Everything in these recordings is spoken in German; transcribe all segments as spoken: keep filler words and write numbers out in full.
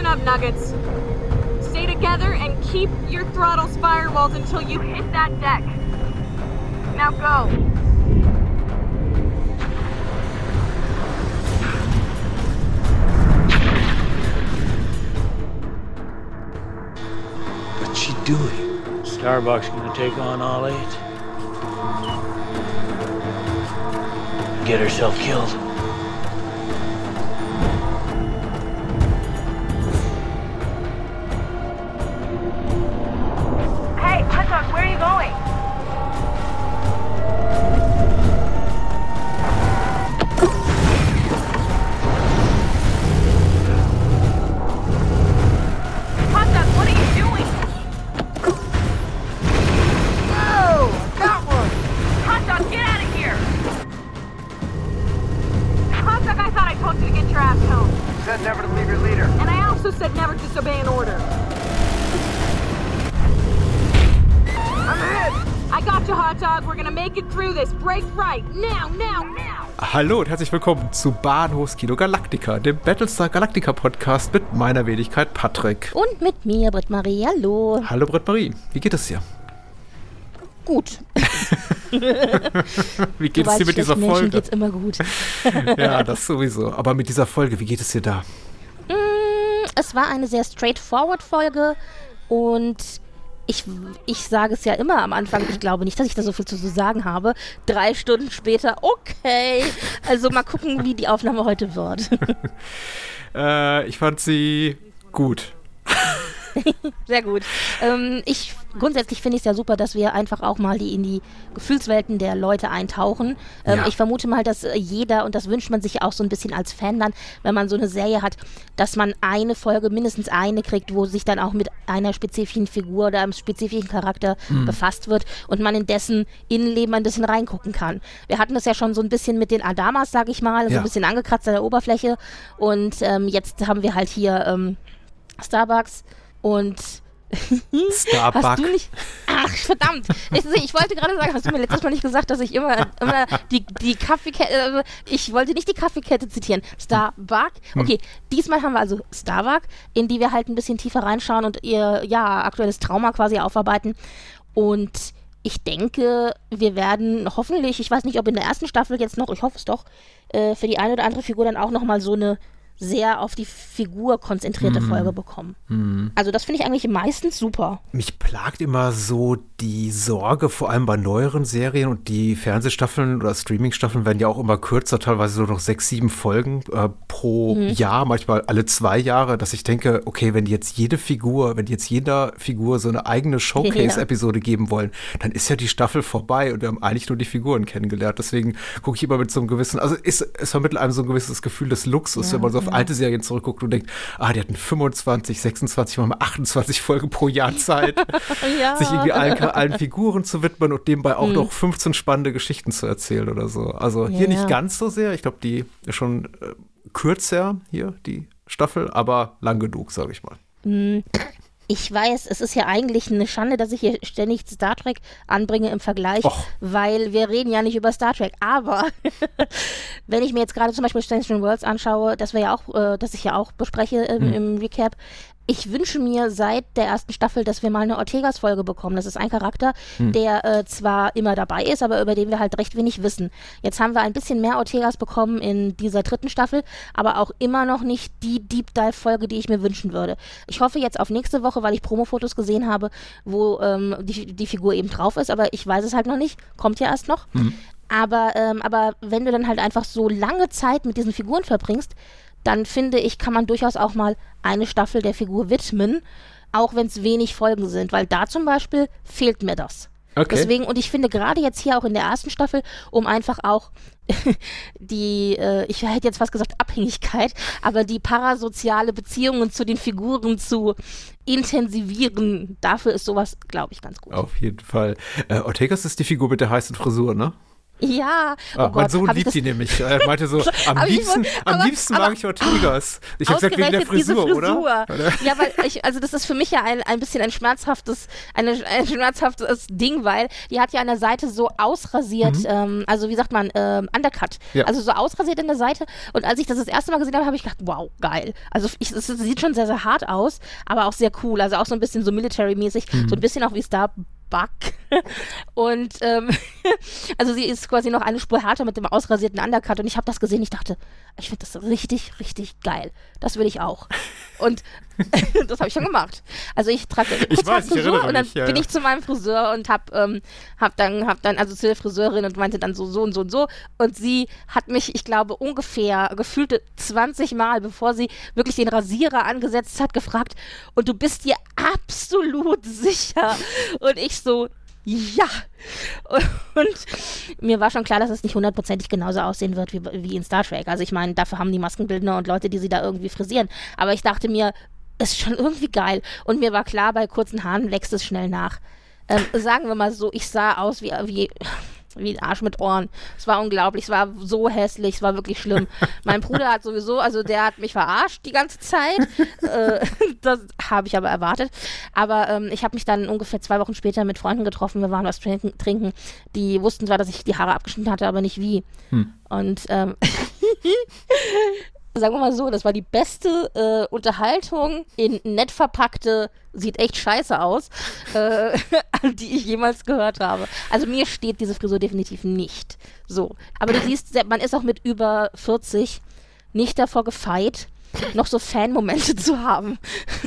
up, Nuggets. Stay together and keep your throttles firewalled until you hit that deck. Now go. What's she doing? Starbuck's gonna take on all eight. Get herself killed. Hey, hot dog, where are you going? Hot dog, what are you doing? Oh, got one! Hot dog, get out of here! Hot dog, I thought I told you to get your ass home. Said never to leave your leader. And I also said never disobey an order. I'm hit! I got you, Hot Dog. We're gonna make it through this. Break right. Now, now, now. Hallo und herzlich willkommen zu Bahnhofskino Galactica, dem Battlestar Galactica Podcast mit meiner Wenigkeit Patrick. Und mit mir, Britt-Marie. Hallo. Hallo Britt-Marie, wie geht es dir? Gut. Wie geht Du es dir weißt, mit dieser schlechten Menschen Folge? geht's immer gut. Ja, das sowieso. Aber mit dieser Folge, wie geht es dir da? Mm, es war eine sehr straightforward Folge und ich, ich sage es ja immer am Anfang, ich glaube nicht, dass ich da so viel zu sagen habe. Drei Stunden später, okay. Also mal gucken, wie die Aufnahme heute wird. äh, ich fand sie gut. Sehr gut. Ähm, ich, grundsätzlich finde ich es ja super, dass wir einfach auch mal die in die Gefühlswelten der Leute eintauchen. Ähm, Ja. Ich vermute mal, dass äh, jeder, und das wünscht man sich auch so ein bisschen als Fan dann, wenn man so eine Serie hat, dass man eine Folge, mindestens eine kriegt, wo sich dann auch mit einer spezifischen Figur oder einem spezifischen Charakter Mhm. befasst wird und man in dessen Innenleben ein bisschen reingucken kann. Wir hatten das ja schon so ein bisschen mit den Adamas, sag ich mal, so Ja. ein bisschen angekratzt an der Oberfläche und ähm, jetzt haben wir halt hier ähm, Starbucks. Und Starbuck. hast du nicht... Ach, verdammt. Ich, ich wollte gerade sagen, hast du mir letztes Mal nicht gesagt, dass ich immer, immer die, die Kaffeekette... Äh, ich wollte nicht die Kaffeekette zitieren. Starbuck. Okay, diesmal haben wir also Starbuck, in die wir halt ein bisschen tiefer reinschauen und ihr ja aktuelles Trauma quasi aufarbeiten. Und ich denke, wir werden hoffentlich, ich weiß nicht, ob in der ersten Staffel jetzt noch, ich hoffe es doch, äh, für die eine oder andere Figur dann auch nochmal so eine sehr auf die Figur konzentrierte Mhm. Folge bekommen. Mhm. Also das finde ich eigentlich meistens super. Mich plagt immer so die Sorge, vor allem bei neueren Serien, und die Fernsehstaffeln oder Streamingstaffeln werden ja auch immer kürzer, teilweise nur noch sechs, sieben Folgen äh, pro Mhm. Jahr, manchmal alle zwei Jahre, dass ich denke, okay, wenn die jetzt jede Figur, wenn die jetzt jeder Figur so eine eigene Showcase-Episode geben wollen, dann ist ja die Staffel vorbei und wir haben eigentlich nur die Figuren kennengelernt. Deswegen gucke ich immer mit so einem gewissen, also ist, es vermittelt einem so ein gewisses Gefühl des Luxus, Ja, wenn man so auf ja. alte Serien zurückguckt und denkt, ah, die hatten fünfundzwanzig, sechsundzwanzig, manchmal achtundzwanzig Folgen pro Jahr Zeit, Ja. sich irgendwie allen, allen Figuren zu widmen und nebenbei auch Mhm. noch fünfzehn spannende Geschichten zu erzählen oder so. Also Ja, hier nicht ja. ganz so sehr. Ich glaube, die ist schon äh, kürzer hier, die Staffel, aber lang genug, sage ich mal. Mm, Ich weiß, es ist ja eigentlich eine Schande, dass ich hier ständig Star Trek anbringe im Vergleich, Och. weil wir reden ja nicht über Star Trek. Aber wenn ich mir jetzt gerade zum Beispiel Strange Worlds anschaue, das wir ja auch, äh, das ich ja auch bespreche im, Mhm. im Recap, ich wünsche mir seit der ersten Staffel, dass wir mal eine Ortegas-Folge bekommen. Das ist ein Charakter, Mhm. der äh, zwar immer dabei ist, aber über den wir halt recht wenig wissen. Jetzt haben wir ein bisschen mehr Ortegas bekommen in dieser dritten Staffel, aber auch immer noch nicht die Deep Dive-Folge, die ich mir wünschen würde. Ich hoffe jetzt auf nächste Woche, weil ich Promo-Fotos gesehen habe, wo ähm, die, die Figur eben drauf ist, aber ich weiß es halt noch nicht. Kommt ja erst noch. Mhm. Aber, ähm, aber wenn du dann halt einfach so lange Zeit mit diesen Figuren verbringst, dann finde ich, kann man durchaus auch mal eine Staffel der Figur widmen, auch wenn es wenig Folgen sind, weil da zum Beispiel fehlt mir das. Okay. Deswegen, und ich finde gerade jetzt hier auch in der ersten Staffel, um einfach auch die, äh, ich hätte jetzt fast gesagt Abhängigkeit, aber die parasoziale Beziehungen zu den Figuren zu intensivieren, dafür ist sowas, glaube ich, ganz gut. Auf jeden Fall. Äh, Ortegas ist die Figur mit der heißen Frisur, ne? Ja, oh Ah, Gott, mein Sohn hab ich liebt das- die nämlich. Er meinte so, am Aber ich liebsten, wollt- am aber- liebsten aber- mag ich Ortegas. Ich habe gesagt, wegen der Ausgerechnet diese Frisur, Frisur. oder? oder? Ja, weil ich, also das ist für mich ja ein, ein bisschen ein schmerzhaftes, eine, ein schmerzhaftes Ding, weil die hat ja an der Seite so ausrasiert, Mhm. ähm, also wie sagt man, ähm, Undercut. Ja. Also so ausrasiert in der Seite. Und als ich das das erste Mal gesehen habe, habe ich gedacht, wow, geil. Also ich, es sieht schon sehr, sehr hart aus, aber auch sehr cool. Also auch so ein bisschen so military-mäßig, Mhm. so ein bisschen auch wie Star Buck. Und ähm, also sie ist quasi noch eine Spur härter mit dem ausrasierten Undercut und ich habe das gesehen, ich dachte, ich finde das richtig, richtig geil. Das will ich auch. Und das habe ich schon gemacht. Also ich trage Ich weiß, ich Frisur erinnere und dann mich, ja, bin ja. ich zu meinem Friseur und hab, ähm, hab dann, hab dann, also zu der Friseurin und meinte dann so, so und so und so. Und sie hat mich, ich glaube, ungefähr gefühlte zwanzig Mal, bevor sie wirklich den Rasierer angesetzt hat, gefragt, und du bist dir absolut sicher? Und ich so, ja. Und mir war schon klar, dass es nicht hundertprozentig genauso aussehen wird wie, wie in Star Trek. Also ich meine, dafür haben die Maskenbildner und Leute, die sie da irgendwie frisieren. Aber ich dachte mir, es ist schon irgendwie geil. Und mir war klar, bei kurzen Haaren wächst es schnell nach. Ähm, sagen wir mal so, ich sah aus wie, wie, wie ein Arsch mit Ohren. Es war unglaublich, es war so hässlich, es war wirklich schlimm. Mein Bruder hat sowieso, also der hat mich verarscht die ganze Zeit. äh, das habe ich aber erwartet. Aber ähm, ich habe mich dann ungefähr zwei Wochen später mit Freunden getroffen. Wir waren was trinken. trinken. Die wussten zwar, dass ich die Haare abgeschnitten hatte, aber nicht wie. Hm. Und ähm, sagen wir mal so, das war die beste äh, Unterhaltung in nett verpackte, sieht echt scheiße aus, äh, die ich jemals gehört habe. Also mir steht diese Frisur definitiv nicht. So. Aber du siehst, man ist auch mit über vierzig nicht davor gefeit, noch so Fan-Momente zu haben.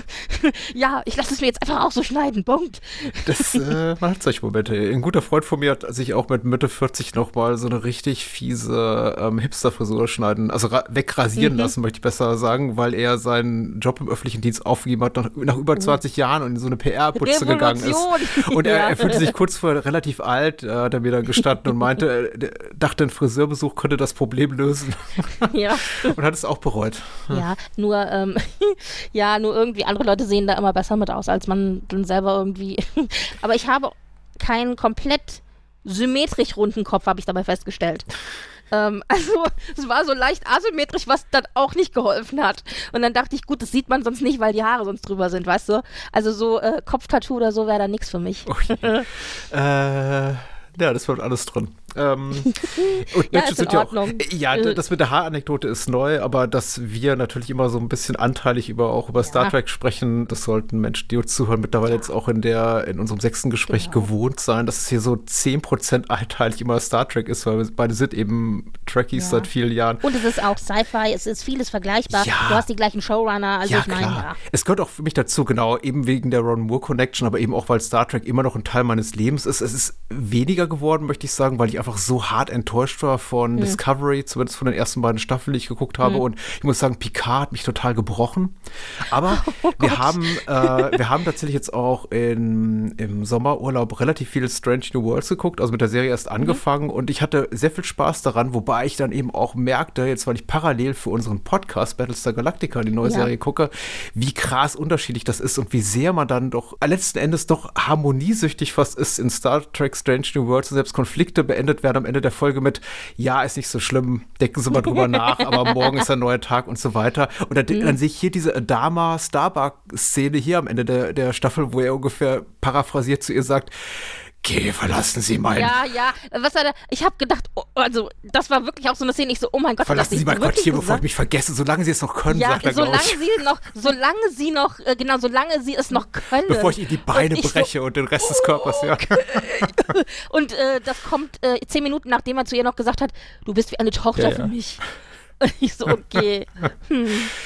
Ja, ich lasse es mir jetzt einfach auch so schneiden. Punkt. Das, äh, man hat solche Momente. Ein guter Freund von mir hat sich auch mit Mitte vierzig nochmal so eine richtig fiese ähm, Hipster-Frisur schneiden, also ra- wegrasieren Mhm. lassen, möchte ich besser sagen, weil er seinen Job im öffentlichen Dienst aufgegeben hat, nach, nach über zwanzig Jahren und in so eine P R-Putze gegangen ist. Revolution. Und er, Ja. er fühlte sich kurz vorher relativ alt, äh, hat er mir dann gestanden und meinte, er dachte, ein Friseurbesuch könnte das Problem lösen. Ja. Und hat es auch bereut. Ja, nur, ähm, ja, nur irgendwie andere Leute sehen da immer besser mit aus, als man dann selber irgendwie. Aber ich habe keinen komplett symmetrisch runden Kopf, habe ich dabei festgestellt. Ähm, also, es war so leicht asymmetrisch, was dann auch nicht geholfen hat. Und dann dachte ich, gut, das sieht man sonst nicht, weil die Haare sonst drüber sind, weißt du? Also so äh, Kopftattoo oder so wäre da nichts für mich. Okay. äh, ja, das wird alles drin. Ähm, und Ja, Menschen ist in sind ja auch, Ordnung. ja, Äh. das mit der Haaranekdote ist neu, aber dass wir natürlich immer so ein bisschen anteilig über auch über Star Trek sprechen, das sollten Menschen, die uns zuhören, mittlerweile jetzt auch in der in unserem sechsten Gespräch Genau. gewohnt sein, dass es hier so zehn Prozent anteilig immer Star Trek ist, weil wir beide sind eben Trekkies Ja. seit vielen Jahren. Und es ist auch Sci-Fi, es ist vieles vergleichbar. Ja. Du hast die gleichen Showrunner, also Ja, ich meine, klar. ja. Es gehört auch für mich dazu, genau, eben wegen der Ron Moore Connection, aber eben auch, weil Star Trek immer noch ein Teil meines Lebens ist. Es ist weniger geworden, möchte ich sagen, weil ich einfach so hart enttäuscht war von Hm. Discovery, zumindest von den ersten beiden Staffeln, die ich geguckt habe. Hm. Und ich muss sagen, Picard hat mich total gebrochen. Aber Oh wir haben äh, wir haben tatsächlich jetzt auch in, im Sommerurlaub relativ viel Strange New Worlds geguckt, also mit der Serie erst angefangen. Und ich hatte sehr viel Spaß daran, wobei ich dann eben auch merkte, jetzt weil ich parallel für unseren Podcast Battlestar Galactica, die neue Ja. Serie, gucke, wie krass unterschiedlich das ist und wie sehr man dann doch letzten Endes doch harmoniesüchtig fast ist in Star Trek Strange New Worlds und selbst Konflikte beendet werden am Ende der Folge mit, ja, ist nicht so schlimm, denken Sie mal drüber nach, aber morgen ist ein neuer Tag und so weiter. Und dann, Mhm. dann sehe ich hier diese Adama Starbuck-Szene hier am Ende der, der Staffel, wo er ungefähr paraphrasiert zu ihr sagt, geh, verlassen Sie mein Ja, ja, was hat er, ich habe gedacht, oh, also das war wirklich auch so eine Szene, ich so, oh mein Gott, Verlassen hat Sie das mein wirklich Quartier, bevor ich gesagt? mich vergesse, solange Sie es noch können, Ja, sagt er, glaube solange ich. sie noch, solange sie noch, äh, genau, solange sie es noch können. Bevor ich Ihnen die Beine Und ich breche und den Rest des Körpers, ja. So, und äh, das kommt äh, zehn Minuten, nachdem er zu ihr noch gesagt hat, du bist wie eine Tochter Ja, ja. für mich. Und ich so, okay. Hm.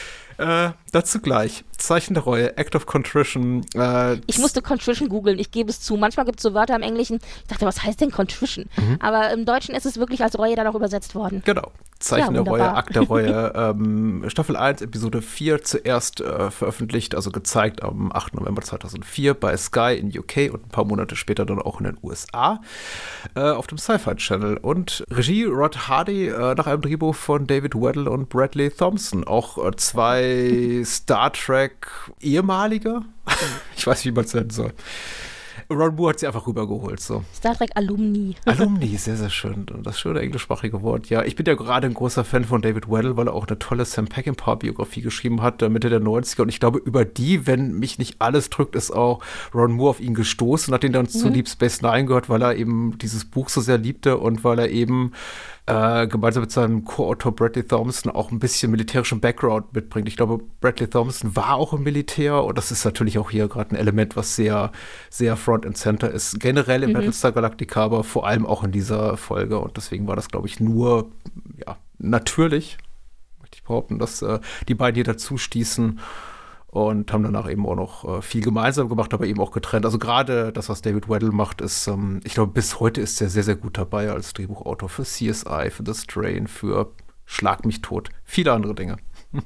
Äh, dazu gleich. Zeichen der Reue, Act of Contrition. Äh, Ich musste Contrition googeln, ich gebe es zu. Manchmal gibt es so Wörter im Englischen, ich dachte, was heißt denn Contrition? Mhm. Aber im Deutschen ist es wirklich als Reue dann auch übersetzt worden. Genau. Zeichen Ja, der Reue, wunderbar. Akt der Reue, ähm, Staffel eins, Episode vier zuerst äh, veröffentlicht, also gezeigt am achten November zweitausendvier bei Sky in U K und ein paar Monate später dann auch in den U S A äh, auf dem Sci-Fi Channel. Und Regie Rod Hardy äh, nach einem Drehbuch von David Weddle und Bradley Thompson. Auch äh, zwei Star Trek ehemalige, ich weiß, wie man es nennen soll. Ron Moore hat sie einfach rübergeholt. So. Star Trek Alumni. Alumni, sehr, sehr schön. Das schöne englischsprachige Wort. Ja, ich bin ja gerade ein großer Fan von David Weddle, weil er auch eine tolle Sam Peckinpah-Biografie geschrieben hat, Mitte der neunziger. Und ich glaube, über die, wenn mich nicht alles drückt, ist auch Ron Moore auf ihn gestoßen, hat ihn dann mhm. zu Deep Space Nine gehört, weil er eben dieses Buch so sehr liebte und weil er eben äh, gemeinsam mit seinem Co-Autor Bradley Thompson auch ein bisschen militärischen Background mitbringt. Ich glaube, Bradley Thompson war auch im Militär und das ist natürlich auch hier gerade ein Element, was sehr, sehr Front and Center ist. Generell in mhm. Battlestar Galactica, aber vor allem auch in dieser Folge und deswegen war das, glaube ich, nur ja, natürlich, möchte ich behaupten, dass äh, die beiden hier dazu stießen und haben danach eben auch noch äh, viel gemeinsam gemacht, aber eben auch getrennt. Also gerade das, was David Weddle macht, ist, ähm, ich glaube, bis heute ist er sehr, sehr gut dabei als Drehbuchautor für C S I, für The Strain, für Schlag mich tot, viele andere Dinge.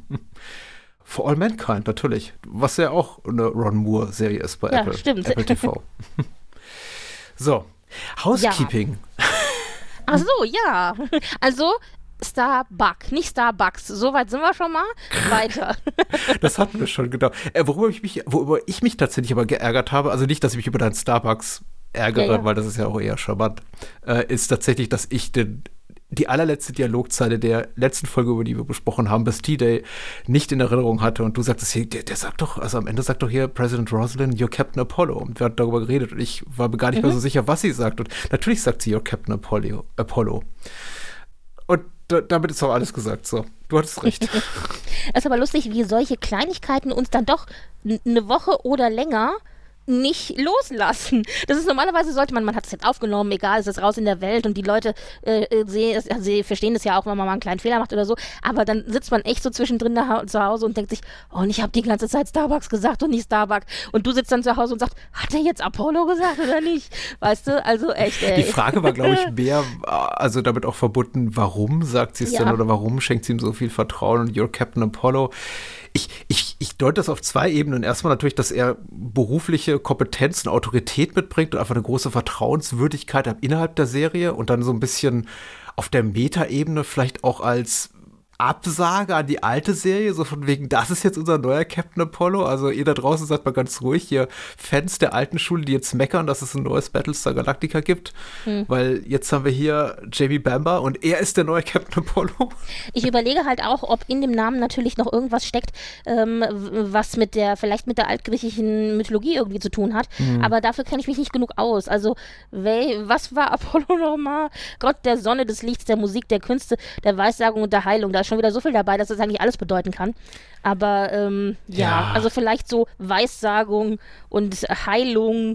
For All Mankind, natürlich, was ja auch eine Ron Moore-Serie ist bei ja, Apple, stimmt. Apple T V. So, Housekeeping. Ja. Ach so, ja. Also Starbuck, nicht Starbucks. Soweit sind wir schon mal. Weiter. Das hatten wir schon, genau. Äh, worüber, ich mich, worüber ich mich tatsächlich aber geärgert habe, also nicht, dass ich mich über deinen Starbucks ärgere, ja, ja. weil das ist ja auch eher charmant, äh, ist tatsächlich, dass ich den, die allerletzte Dialogzeile der letzten Folge, über die wir besprochen haben, Bastille Day, nicht in Erinnerung hatte. Und du sagtest hier, der, der sagt doch, also am Ende sagt doch hier President Rosalind, you're Captain Apollo. Und wir hatten darüber geredet und ich war mir gar nicht mhm. mehr so sicher, was sie sagt. Und natürlich sagt sie, you're Captain Apollo. Apollo. Und da, damit ist auch alles gesagt. So, du hattest recht. Es ist aber lustig, wie solche Kleinigkeiten uns dann doch n- eine Woche oder länger nicht loslassen. Das ist normalerweise, sollte man, man hat es jetzt aufgenommen, egal, es ist raus in der Welt und die Leute äh, sehen, sie verstehen das ja auch, wenn man mal einen kleinen Fehler macht oder so, aber dann sitzt man echt so zwischendrin da, zu Hause und denkt sich, oh, und ich habe die ganze Zeit Starbucks gesagt und nicht Starbuck. Und du sitzt dann zu Hause und sagst, hat er jetzt Apollo gesagt oder nicht? Weißt du, also echt, ey. Die Frage war, glaube ich, mehr, also damit auch verbunden, warum sagt sie es ja. denn oder warum schenkt sie ihm so viel Vertrauen und you're Captain Apollo? Ich, ich, ich deute das auf zwei Ebenen. Erstmal natürlich, dass er berufliche Kompetenz und Autorität mitbringt und einfach eine große Vertrauenswürdigkeit hat innerhalb der Serie und dann so ein bisschen auf der Metaebene vielleicht auch als Absage an die alte Serie, so von wegen, das ist jetzt unser neuer Captain Apollo. Also ihr da draußen seid mal ganz ruhig, hier Fans der alten Schule, die jetzt meckern, dass es ein neues Battlestar Galactica gibt, hm. weil jetzt haben wir hier Jamie Bamber und er ist der neue Captain Apollo. Ich überlege halt auch, ob in dem Namen natürlich noch irgendwas steckt, ähm, was mit der, vielleicht mit der altgriechischen Mythologie irgendwie zu tun hat, hm. aber dafür kenne ich mich nicht genug aus. Also, we, was war Apollo nochmal? Gott der Sonne, des Lichts, der Musik, der Künste, der Weissagung und der Heilung. Da schon wieder so viel dabei, dass das eigentlich alles bedeuten kann. Aber ähm, ja. ja, also vielleicht so Weissagung und Heilung.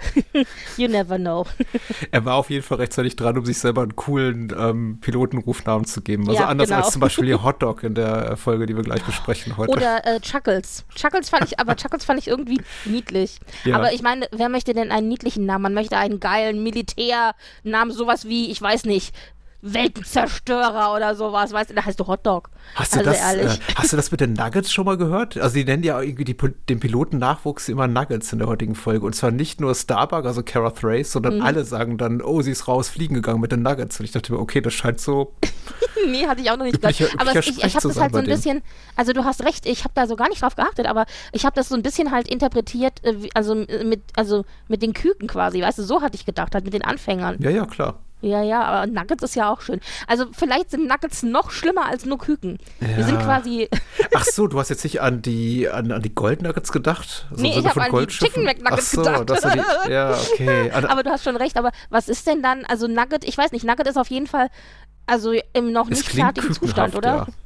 You never know. Er war auf jeden Fall rechtzeitig dran, um sich selber einen coolen ähm, Pilotenrufnamen zu geben. Also ja, anders genau. als zum Beispiel hier Hotdog in der Folge, die wir gleich besprechen heute. Oder äh, Chuckles. Chuckles fand ich, aber Chuckles fand ich irgendwie niedlich. Ja. Aber ich meine, wer möchte denn einen niedlichen Namen? Man möchte einen geilen Militärnamen, sowas wie, ich weiß nicht, Weltenzerstörer oder sowas, weißt du, da heißt du Hotdog. Hast du, also das, ehrlich. Äh, hast du das mit den Nuggets schon mal gehört? Also die nennen ja irgendwie die, den Piloten-Nachwuchs immer Nuggets in der heutigen Folge. Und zwar nicht nur Starbuck, also Cara Thrace, sondern mhm. alle sagen dann, oh, sie ist raus, fliegen gegangen mit den Nuggets. Und ich dachte mir, okay, das scheint so nee, hatte ich auch noch nicht gehört. Aber es, ich, ich habe das halt so ein bisschen, also du hast recht, ich habe da so gar nicht drauf geachtet, aber ich habe das so ein bisschen halt interpretiert, also mit, also mit den Küken quasi, weißt du, so hatte ich gedacht, halt mit den Anfängern. Ja, ja, klar. Ja, ja, aber Nuggets ist ja auch schön. Also vielleicht sind Nuggets noch schlimmer als nur Küken. Ja. Wir sind quasi... Ach so, du hast jetzt nicht an die, an, an die Gold Nuggets gedacht? Also nee, ich habe an die Chicken McNuggets so, gedacht. Das die, ja, okay. An, aber du hast schon recht, aber was ist denn dann, also Nugget, ich weiß nicht, Nugget ist auf jeden Fall also im noch nicht fertigen Zustand, oder? Ja.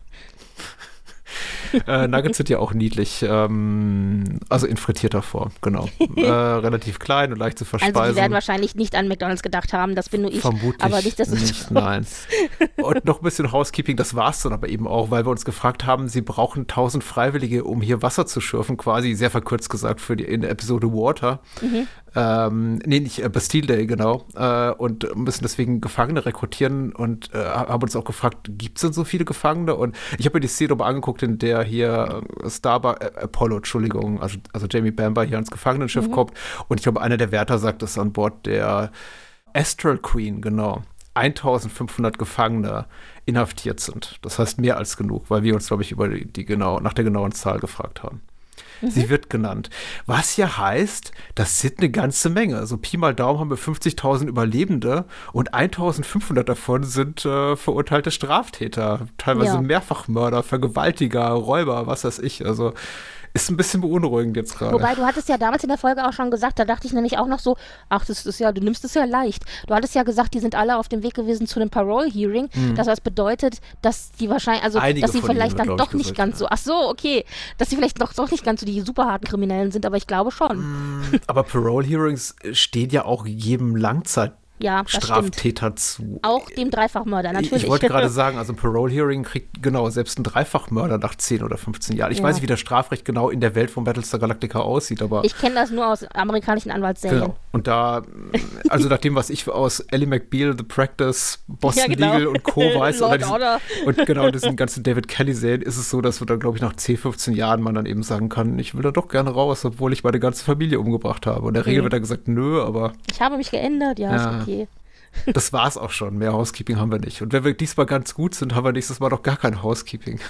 äh, Nuggets sind ja auch niedlich, ähm, also in frittierter Form, genau. äh, relativ klein und leicht zu verspeisen. Also die werden wahrscheinlich nicht an McDonald's gedacht haben, das bin nur ich. Vermutlich aber nicht, dass nicht, nein. Und noch ein bisschen Housekeeping, das war es dann aber eben auch, weil wir uns gefragt haben, sie brauchen tausend Freiwillige, um hier Wasser zu schürfen, quasi sehr verkürzt gesagt für die in der Episode Water. Mhm. Ähm, nee, nicht äh, Bastille Day, genau. Äh, und müssen deswegen Gefangene rekrutieren und äh, haben uns auch gefragt, gibt es denn so viele Gefangene? Und ich habe mir die Szene mal angeguckt, in der hier äh, Starbuck, äh, Apollo, Entschuldigung, also, also Jamie Bamber hier ans Gefangenenschiff mhm. kommt. Und ich glaube, einer der Wärter sagt, dass an Bord der Astral Queen, genau, eintausendfünfhundert Gefangene inhaftiert sind. Das heißt mehr als genug, weil wir uns, glaube ich, über die, die genau, nach der genauen Zahl gefragt haben. Mhm. Sie wird genannt. Was ja heißt, das sind eine ganze Menge. Also Pi mal Daumen haben wir fünfzigtausend Überlebende und eintausendfünfhundert davon sind äh, verurteilte Straftäter. Teilweise Ja. Mehrfachmörder, Vergewaltiger, Räuber, was weiß ich. Also ist ein bisschen beunruhigend jetzt gerade. Wobei, du hattest ja damals in der Folge auch schon gesagt, da dachte ich nämlich auch noch so, ach, das ist ja, du nimmst es ja leicht. Du hattest ja gesagt, die sind alle auf dem Weg gewesen zu einem Parole-Hearing. Mhm. Das was bedeutet, dass die wahrscheinlich, also, Einige dass sie von vielleicht ihnen, dann glaub doch ich, nicht gesagt, ganz ja. so, ach so, okay, dass sie vielleicht doch, doch nicht ganz so die super harten Kriminellen sind, aber ich glaube schon. Aber Parole-Hearings stehen ja auch jedem Langzeit Ja, das stimmt. Straftäter zu. Auch dem Dreifachmörder, natürlich. Ich, ich wollte gerade sagen, also ein Parole-Hearing kriegt genau selbst ein Dreifachmörder nach zehn oder fünfzehn Jahren. Ich Ja. weiß nicht, wie das Strafrecht genau in der Welt von Battlestar Galactica aussieht, aber Ich kenne das nur aus amerikanischen Anwaltsserien. genau. Und da, also nach dem, was ich aus Ellie McBeal, The Practice, Boston Ja, genau. Legal und Co. weiß, Law oder and diesen, Order. und genau diesen ganzen David Kelly-Serien, ist es so, dass wir dann, glaube ich, nach zehn, fünfzehn Jahren man dann eben sagen kann, ich will da doch gerne raus, obwohl ich meine ganze Familie umgebracht habe. Und in der Regel Mhm. wird dann gesagt, nö, aber Ich habe mich geändert, ja, Ja. ist okay. das war's auch schon. Mehr Housekeeping haben wir nicht. Und wenn wir diesmal ganz gut sind, haben wir nächstes Mal doch gar kein Housekeeping.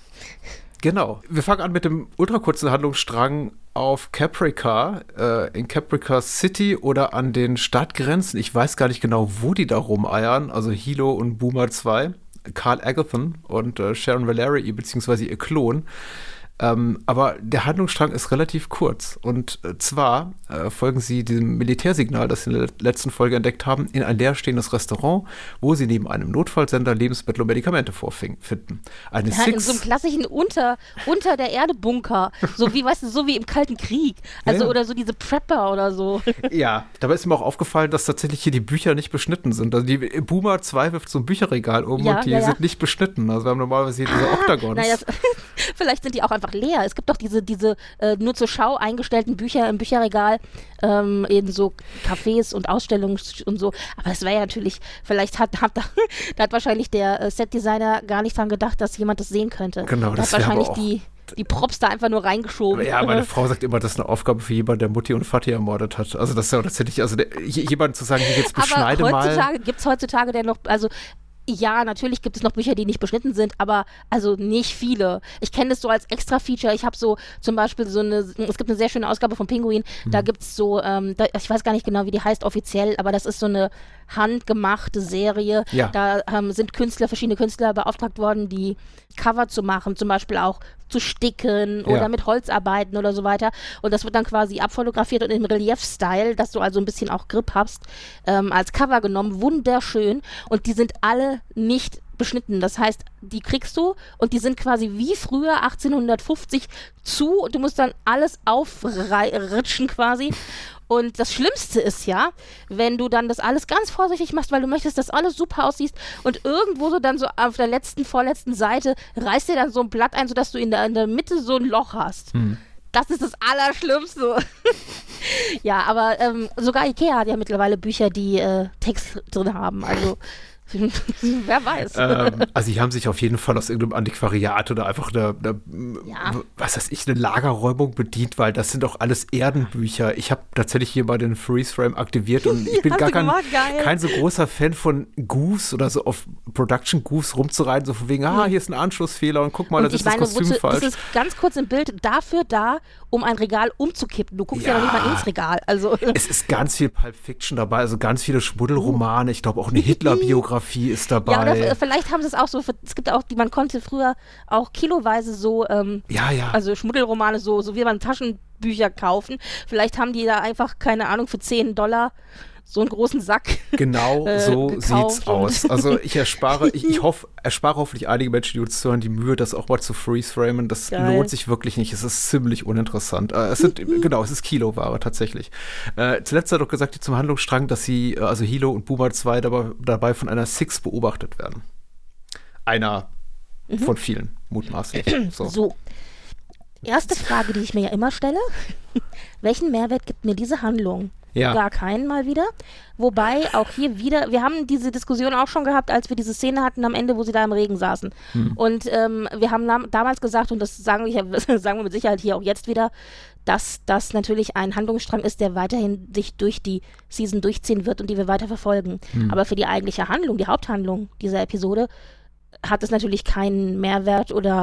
Genau. Wir fangen an mit dem ultrakurzen Handlungsstrang auf Caprica, äh, in Caprica City oder an den Stadtgrenzen. Ich weiß gar nicht genau, wo die da rumeiern. Also Hilo und Boomer zwei, Carl Agathon und äh, Sharon Valerii, beziehungsweise ihr Klon. Ähm, aber der Handlungsstrang ist relativ kurz. Und äh, zwar äh, folgen sie diesem Militärsignal, das sie in der letzten Folge entdeckt haben, in ein leerstehendes Restaurant, wo sie neben einem Notfallsender Lebensmittel und Medikamente vorfinden. Eine Ja, in Six so einem klassischen unter, unter der Erde Bunker. So wie, weißt du, so wie im Kalten Krieg. Also, Ja. oder so diese Prepper oder so. Ja, dabei ist mir auch aufgefallen, dass tatsächlich hier die Bücher nicht beschnitten sind. Also die Boomer zwei wirft so ein Bücherregal um Ja, und die ja, ja. sind nicht beschnitten. Also wir haben normalerweise hier diese Oktagons. Naja, das, vielleicht sind die auch einfach leer. Es gibt doch diese, diese äh, nur zur Schau eingestellten Bücher im Bücherregal ähm, in so Cafés und Ausstellungen und so. Aber es wäre ja natürlich, vielleicht hat, hat da, da hat wahrscheinlich der äh, Setdesigner gar nicht dran gedacht, dass jemand das sehen könnte. Genau, da das hat wär aber wahrscheinlich auch- die, die Props da einfach nur reingeschoben. Ja, meine Frau sagt immer, das ist eine Aufgabe für jemanden, der Mutti und Vati ermordet hat. Also das ist ja tatsächlich, also der, jemand zu sagen, hier jetzt beschneide aber mal. heutzutage gibt es heutzutage denn noch, also ja, natürlich gibt es noch Bücher, die nicht beschnitten sind, aber also nicht viele. Ich kenne das so als Extra-Feature. Ich habe so zum Beispiel so eine, es gibt eine sehr schöne Ausgabe von Pinguin, Mhm. da gibt es so, ähm, da, ich weiß gar nicht genau, wie die heißt offiziell, aber das ist so eine handgemachte Serie. Ja. Da ähm, sind Künstler, verschiedene Künstler beauftragt worden, die Cover zu machen, zum Beispiel auch zu sticken Ja. oder mit Holz arbeiten oder so weiter. Und das wird dann quasi abfotografiert und im Relief-Style, dass du also ein bisschen auch Grip hast, ähm, als Cover genommen. Wunderschön. Und die sind alle nicht beschnitten. Das heißt, die kriegst du und die sind quasi wie früher achtzehnhundertfünfzig zu und du musst dann alles aufritschen quasi. Und das Schlimmste ist ja, wenn du dann das alles ganz vorsichtig machst, weil du möchtest, dass alles super aussieht und irgendwo so dann so auf der letzten, vorletzten Seite reißt dir dann so ein Blatt ein, sodass du in der, in der Mitte so ein Loch hast. Hm. Das ist das Allerschlimmste. Ja, aber ähm, sogar Ikea hat ja mittlerweile Bücher, die äh, Text drin haben. Also, wer weiß. ähm, also die haben sich auf jeden Fall aus irgendeinem Antiquariat oder einfach eine, eine Ja. was weiß ich, eine Lagerräumung bedient, weil das sind doch alles Erdenbücher. Ich habe tatsächlich hier mal den Freeze-Frame aktiviert und ich bin Hast gar du kein, gemacht? Geil. kein so großer Fan von Goofs oder so auf Production-Goofs rumzureiten, so von wegen, ah, hier ist ein Anschlussfehler und guck mal, Und das ich ist das meine, Kostüm wozu, falsch. das ist ganz kurz im Bild dafür da, um ein Regal umzukippen. Du guckst ja, Ja. noch nicht mal ins Regal. Also, Es ist ganz viel Pulp Fiction dabei, also ganz viele Schmuddelromane. Ich glaube auch eine Hitler-Biografie ist dabei. ja, oder f- vielleicht haben sie es auch so, es gibt auch, die man konnte früher auch kiloweise so, ähm, Ja, ja. also Schmuddelromane, so, so wie man Taschenbücher kaufen. Vielleicht haben die da einfach, keine Ahnung, für zehn Dollar so einen großen Sack. Genau äh, so gekauft sieht's und- aus. Also ich erspare, ich, ich hoffe, erspare hoffentlich einige Menschen, die uns zuhören, die Mühe, das auch mal zu freeze-framen. Das Geil. lohnt sich wirklich nicht. Es ist ziemlich uninteressant. Äh, es sind, genau, es ist Kiloware tatsächlich. Äh, zuletzt hat doch gesagt, die zum Handlungsstrang, dass sie, äh, also Hilo und Boomer zwei dabei, dabei von einer Six beobachtet werden. Einer von vielen, mutmaßlich. So. So. Erste Frage, die ich mir ja immer stelle. Welchen Mehrwert gibt mir diese Handlung? Ja. Gar keinen mal wieder. Wobei auch hier wieder, wir haben diese Diskussion auch schon gehabt, als wir diese Szene hatten am Ende, wo sie da im Regen saßen. Hm. Und ähm, wir haben nam- damals gesagt, und das sagen wir, sagen wir mit Sicherheit hier auch jetzt wieder, dass das natürlich ein Handlungsstrang ist, der weiterhin sich durch die Season durchziehen wird und die wir weiter verfolgen. Hm. Aber für die eigentliche Handlung, die Haupthandlung dieser Episode, hat es natürlich keinen Mehrwert oder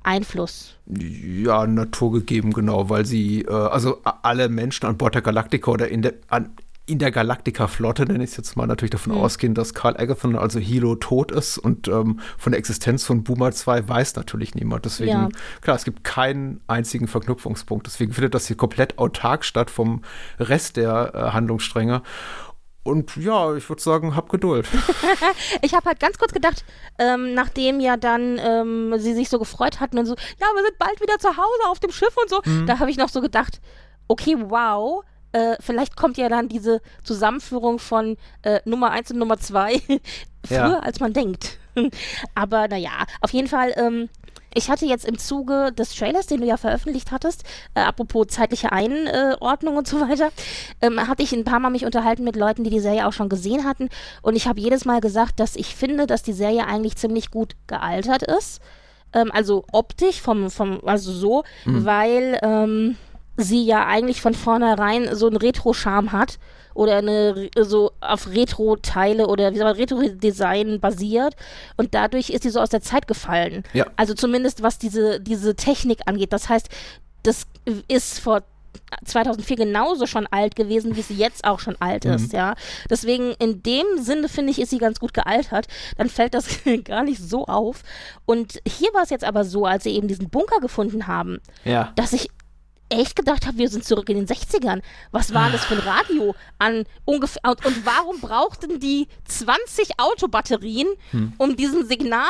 Einfluss? Ja, naturgegeben, genau, weil sie, äh, also alle Menschen an Bord der Galactica oder in der, an, in der Galactica-Flotte, nenne ich es jetzt mal, natürlich davon mhm. ausgehen, dass Karl Agathon, also Hilo, tot ist und ähm, von der Existenz von Boomer zwei weiß natürlich niemand. Deswegen, ja. klar, es gibt keinen einzigen Verknüpfungspunkt. Deswegen findet das hier komplett autark statt vom Rest der äh, Handlungsstränge. Und ja, ich würde sagen, hab Geduld. Ich habe halt ganz kurz gedacht, ähm, nachdem ja dann ähm, sie sich so gefreut hatten und so, ja, wir sind bald wieder zu Hause auf dem Schiff und so, mhm. da habe ich noch so gedacht, okay, wow, äh, vielleicht kommt ja dann diese Zusammenführung von äh, Nummer eins und Nummer zwei früher, ja. als man denkt. Aber naja, auf jeden Fall, ähm, ich hatte jetzt im Zuge des Trailers, den du ja veröffentlicht hattest, äh, apropos zeitliche Einordnung und so weiter, ähm, hatte ich ein paar Mal mich unterhalten mit Leuten, die die Serie auch schon gesehen hatten. Und ich habe jedes Mal gesagt, dass ich finde, dass die Serie eigentlich ziemlich gut gealtert ist. Ähm, also optisch, vom, vom, also so, mhm. weil ähm, sie ja eigentlich von vornherein so einen Retro-Charme hat. Oder eine so auf Retro-Teile oder wie soll man, Retro-Design basiert und dadurch ist die so aus der Zeit gefallen. Ja. Also zumindest was diese, diese Technik angeht. Das heißt, das ist vor zweitausendvier genauso schon alt gewesen, wie sie jetzt auch schon alt ist, mhm. ja. Deswegen in dem Sinne, finde ich, ist sie ganz gut gealtert. Dann fällt das gar nicht so auf. Und hier war es jetzt aber so, als sie eben diesen Bunker gefunden haben, ja. dass ich echt gedacht habe, wir sind zurück in den sechzigern. Was war das für ein Radio an ungefähr und, und warum brauchten die zwanzig Autobatterien, hm. um diesen Signal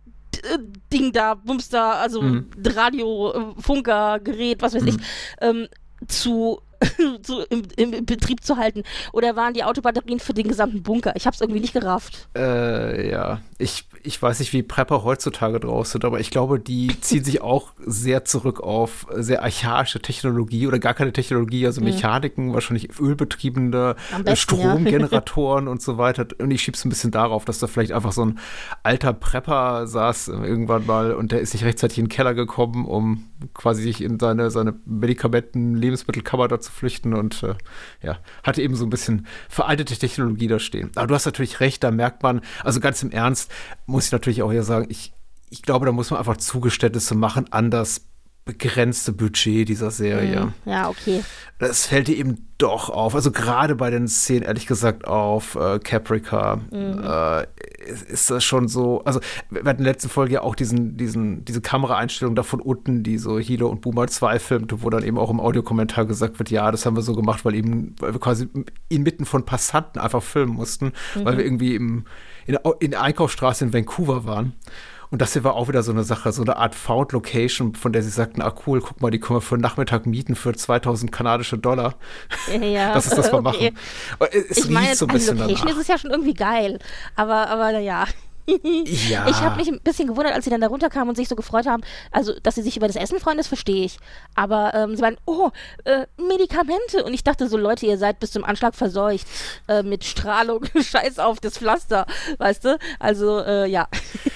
Ding da, Bums da, also hm. Radio, Funker, Gerät, was weiß hm. ich, ähm, zu, zu im, im Betrieb zu halten? Oder waren die Autobatterien für den gesamten Bunker? Ich habe es irgendwie nicht gerafft. Äh, ja. Ich, ich weiß nicht, wie Prepper heutzutage draus sind, aber ich glaube, die ziehen sich auch sehr zurück auf sehr archaische Technologie oder gar keine Technologie, also Mechaniken, mhm. wahrscheinlich ölbetriebene besten, Stromgeneratoren ja. und so weiter. Und ich schieb's ein bisschen darauf, dass da vielleicht einfach so ein alter Prepper saß irgendwann mal und der ist nicht rechtzeitig in den Keller gekommen, um quasi sich in seine, seine Medikamenten, Lebensmittelkammer da zu flüchten und äh, ja, hatte eben so ein bisschen veraltete Technologie da stehen. Aber du hast natürlich recht, da merkt man, also ganz im Ernst, muss ich natürlich auch hier sagen, ich, ich glaube, da muss man einfach Zugeständnisse machen an das begrenzte Budget dieser Serie. Ja, okay. Das fällt dir eben doch auf. Also gerade bei den Szenen, ehrlich gesagt, auf äh, Caprica mhm. äh, ist, ist das schon so, also wir hatten in der letzten Folge ja auch diesen, diesen, diese Kameraeinstellung da von unten, die so Hilo und Boomer zwei filmte, wo dann eben auch im Audiokommentar gesagt wird, ja, das haben wir so gemacht, weil eben, weil wir quasi inmitten von Passanten einfach filmen mussten, mhm. weil wir irgendwie im, in, in der Einkaufsstraße in Vancouver waren. Und das hier war auch wieder so eine Sache, so eine Art Found Location, von der sie sagten, ah cool, guck mal, die können wir für einen Nachmittag mieten für zweitausend kanadische Dollar. Ja, das ist das, was wir okay. machen. Es ich meine, so ein bisschen Location danach. ist es ja schon irgendwie geil, aber, aber naja. Ja. Ich habe mich ein bisschen gewundert, als sie dann da runterkamen und sich so gefreut haben, also, dass sie sich über das Essen freuen, das verstehe ich. Aber ähm, sie waren, oh, äh, Medikamente. Und ich dachte so, Leute, ihr seid bis zum Anschlag verseucht äh, mit Strahlung, Scheiß auf das Pflaster, weißt du? Also, äh, ja.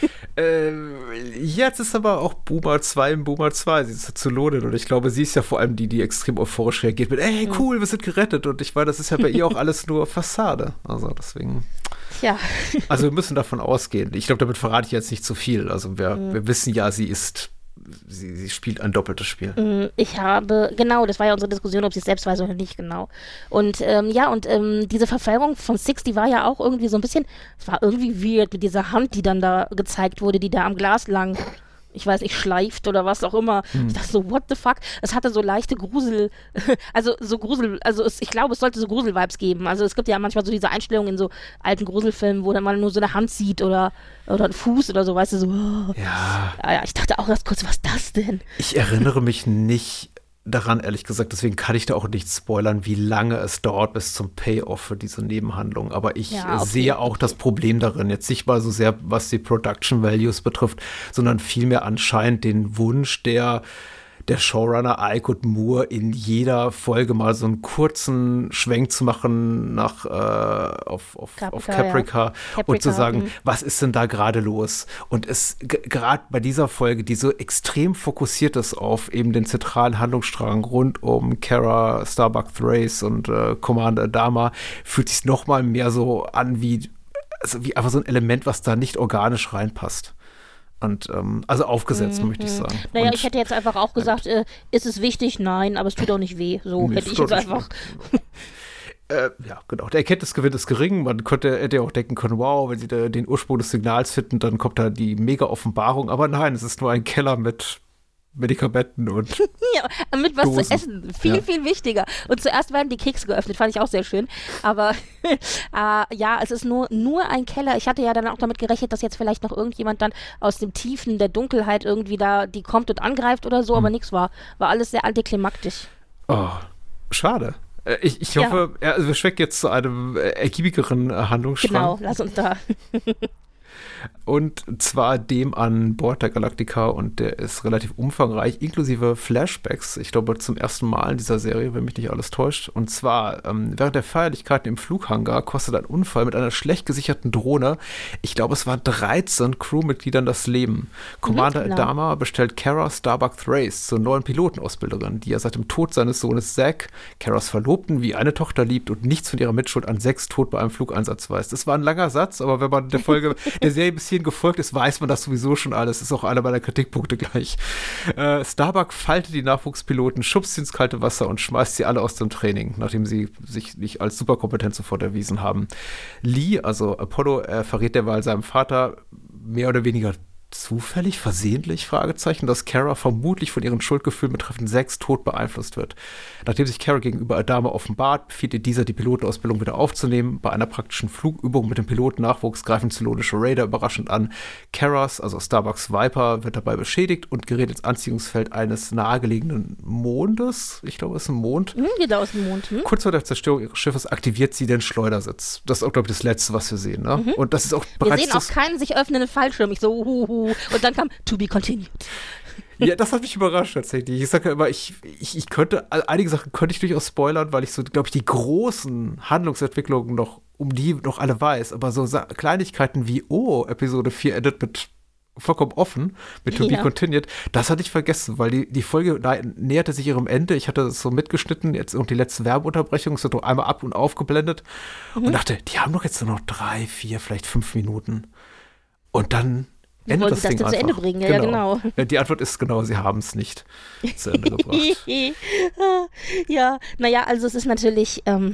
Ähm, jetzt ist aber auch Boomer zwei im Boomer zwei, sie ist zu lohnen und ich glaube, sie ist ja vor allem die, die extrem euphorisch reagiert mit, ey, cool, wir sind gerettet und ich weiß, das ist ja bei ihr auch alles nur Fassade, also deswegen. Ja. Also wir müssen davon ausgehen, ich glaube, damit verrate ich jetzt nicht zu viel, also wir, mhm. wir wissen ja, sie ist Sie, sie spielt ein doppeltes Spiel. Ich habe, genau, das war ja unsere Diskussion, ob sie es selbst weiß oder nicht, genau. Und ähm, ja, und ähm, diese Verfolgung von Six, die war ja auch irgendwie so ein bisschen, es war irgendwie weird mit dieser Hand, die dann da gezeigt wurde, die da am Glas lang, ich weiß nicht, schleift oder was auch immer. Hm. Ich dachte so, what the fuck? Es hatte so leichte Grusel, also so Grusel, also es, ich glaube, es sollte so Grusel-Vibes geben. Also es gibt ja manchmal so diese Einstellungen in so alten Gruselfilmen, wo dann mal nur so eine Hand sieht oder, oder ein Fuß oder so, weißt du, so. Oh. Ja. ja. Ja, ich dachte auch erst kurz, was ist das denn? Ich erinnere mich nicht daran, ehrlich gesagt, deswegen kann ich da auch nicht spoilern, wie lange es dauert bis zum Payoff für diese Nebenhandlung. Aber ich ja, okay, sehe auch okay. das Problem darin, jetzt nicht mal so sehr, was die Production Values betrifft, sondern vielmehr anscheinend den Wunsch der der Showrunner Ike und Moore in jeder Folge mal so einen kurzen Schwenk zu machen nach äh, auf, auf, Caprica, auf Caprica, ja. Caprica und zu sagen, mh. was ist denn da gerade los? Und es gerade bei dieser Folge, die so extrem fokussiert ist auf eben den zentralen Handlungsstrang rund um Kara, Starbuck Thrace und äh, Commander Adama, fühlt sich noch mal mehr so an wie, also wie einfach so ein Element, was da nicht organisch reinpasst. Und ähm, also aufgesetzt, mhm. möchte ich sagen. Naja, und, ich hätte jetzt einfach auch gesagt, äh, ist es wichtig? Nein, aber es tut auch nicht weh. So nee, hätte ich jetzt einfach. Äh, ja, genau. Der Erkenntnisgewinn ist gering. Man könnte, hätte ja auch denken können, wow, wenn sie da den Ursprung des Signals finden, dann kommt da die Mega-Offenbarung. Aber nein, es ist nur ein Keller mit Medikamenten und ja, mit was Dosen. zu essen. Viel, ja. viel wichtiger. Und zuerst werden die Kekse geöffnet, fand ich auch sehr schön. Aber äh, ja, es ist nur, nur ein Keller. Ich hatte ja dann auch damit gerechnet, dass jetzt vielleicht noch irgendjemand dann aus dem Tiefen der Dunkelheit irgendwie da, die kommt und angreift oder so, hm. aber nichts war. War alles sehr antiklimaktisch. Oh, schade. Ich, ich hoffe, ja. also wir schwenken jetzt zu einem äh, ergiebigeren äh, Handlungsstrang. Genau, lass uns da. Und zwar dem an Bord der Galactica, und der ist relativ umfangreich, inklusive Flashbacks. Ich glaube, zum ersten Mal in dieser Serie, wenn mich nicht alles täuscht. Und zwar, ähm, während der Feierlichkeiten im Flughangar kostet ein Unfall mit einer schlecht gesicherten Drohne, ich glaube, es waren dreizehn Crewmitgliedern das Leben. Commander genau. Adama bestellt Kara Starbuck Thrace zur neuen Pilotenausbilderin, die er seit dem Tod seines Sohnes Zack, Karas Verlobten, wie eine Tochter liebt und nichts von ihrer Mitschuld an Zacks Tod bei einem Flugeinsatz weiß. Das war ein langer Satz, aber wenn man der Folge der Serie bis hierhin gefolgt ist, weiß man das sowieso schon alles. Ist auch einer meiner Kritikpunkte gleich. Äh, Starbuck faltet die Nachwuchspiloten, schubst sie ins kalte Wasser und schmeißt sie alle aus dem Training, nachdem sie sich nicht als superkompetent sofort erwiesen haben. Lee, also Apollo, er verrät derweil seinem Vater mehr oder weniger zufällig, versehentlich, Fragezeichen, dass Kara vermutlich von ihren Schuldgefühlen betreffend Zacks Tod beeinflusst wird. Nachdem sich Kara gegenüber Adama offenbart, befiehlt ihr dieser, die Pilotenausbildung wieder aufzunehmen. Bei einer praktischen Flugübung mit dem Pilotennachwuchs greifen zylonische Raider überraschend an. Karas, also Starbucks Viper, wird dabei beschädigt und gerät ins Anziehungsfeld eines nahegelegenen Mondes. Ich glaube, es ist ein Mond. Hm, geht aus dem Mond. Hm? Kurz vor der Zerstörung ihres Schiffes aktiviert sie den Schleudersitz. Das ist auch, glaube ich, das Letzte, was wir sehen. Ne? Mhm. Und das ist auch wir bereits sehen auch keinen sich öffnenden Fallschirm. Ich so, huhu. Und dann kam To Be Continued. Ja, das hat mich überrascht tatsächlich. Ich sage ja immer, ich, ich, ich könnte, einige Sachen könnte ich durchaus spoilern, weil ich so, glaube ich, die großen Handlungsentwicklungen noch, um die noch alle weiß. Aber so Sa- Kleinigkeiten wie, oh, Episode vier endet mit vollkommen offen, mit To Be Ja. Continued, das hatte ich vergessen, weil die, die Folge nä- näherte sich ihrem Ende. Ich hatte es so mitgeschnitten, jetzt und die letzte Werbeunterbrechung ist so einmal ab- und aufgeblendet Mhm. und dachte, die haben doch jetzt nur noch drei, vier, vielleicht fünf Minuten. Und dann Wie wollen sie das Ding denn zu einfach. Ende bringen? Ja, genau. Ja, die Antwort ist genau, sie haben es nicht zu Ende gebracht. Ja, naja, also es ist natürlich, ähm,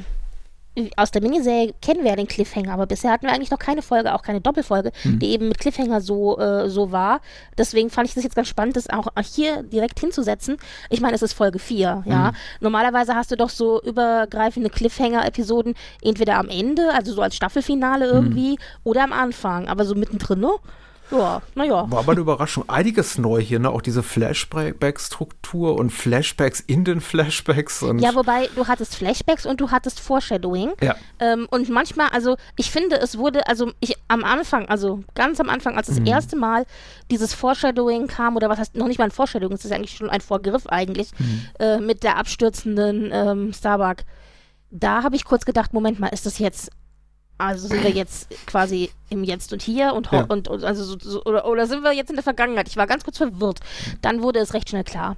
aus der Miniserie kennen wir ja den Cliffhanger, aber bisher hatten wir eigentlich noch keine Folge, auch keine Doppelfolge, Hm. die eben mit Cliffhanger so, äh, so war. Deswegen fand ich das jetzt ganz spannend, das auch hier direkt hinzusetzen. Ich meine, es ist Folge vier, ja. Hm. Normalerweise hast du doch so übergreifende Cliffhanger-Episoden entweder am Ende, also so als Staffelfinale irgendwie, oder am Anfang, aber so mittendrin, ne? Ja, naja. War aber eine Überraschung. Einiges neu hier, ne? Auch diese Flashback-Struktur und Flashbacks in den Flashbacks. Und Ja, wobei du hattest Flashbacks und du hattest Foreshadowing. Ja. Ähm, und manchmal, also ich finde, es wurde, also ich am Anfang, also ganz am Anfang, als das Mhm. erste Mal dieses Foreshadowing kam, oder was heißt, noch nicht mal ein Foreshadowing, es ist eigentlich schon ein Vorgriff eigentlich, Mhm. äh, mit der abstürzenden ähm, Starbuck, da habe ich kurz gedacht, Moment mal, ist das jetzt, also sind wir jetzt quasi im Jetzt und Hier und, ho- Ja. und, und also so, so, oder, oder sind wir jetzt in der Vergangenheit? Ich war ganz kurz verwirrt. Dann wurde es recht schnell klar.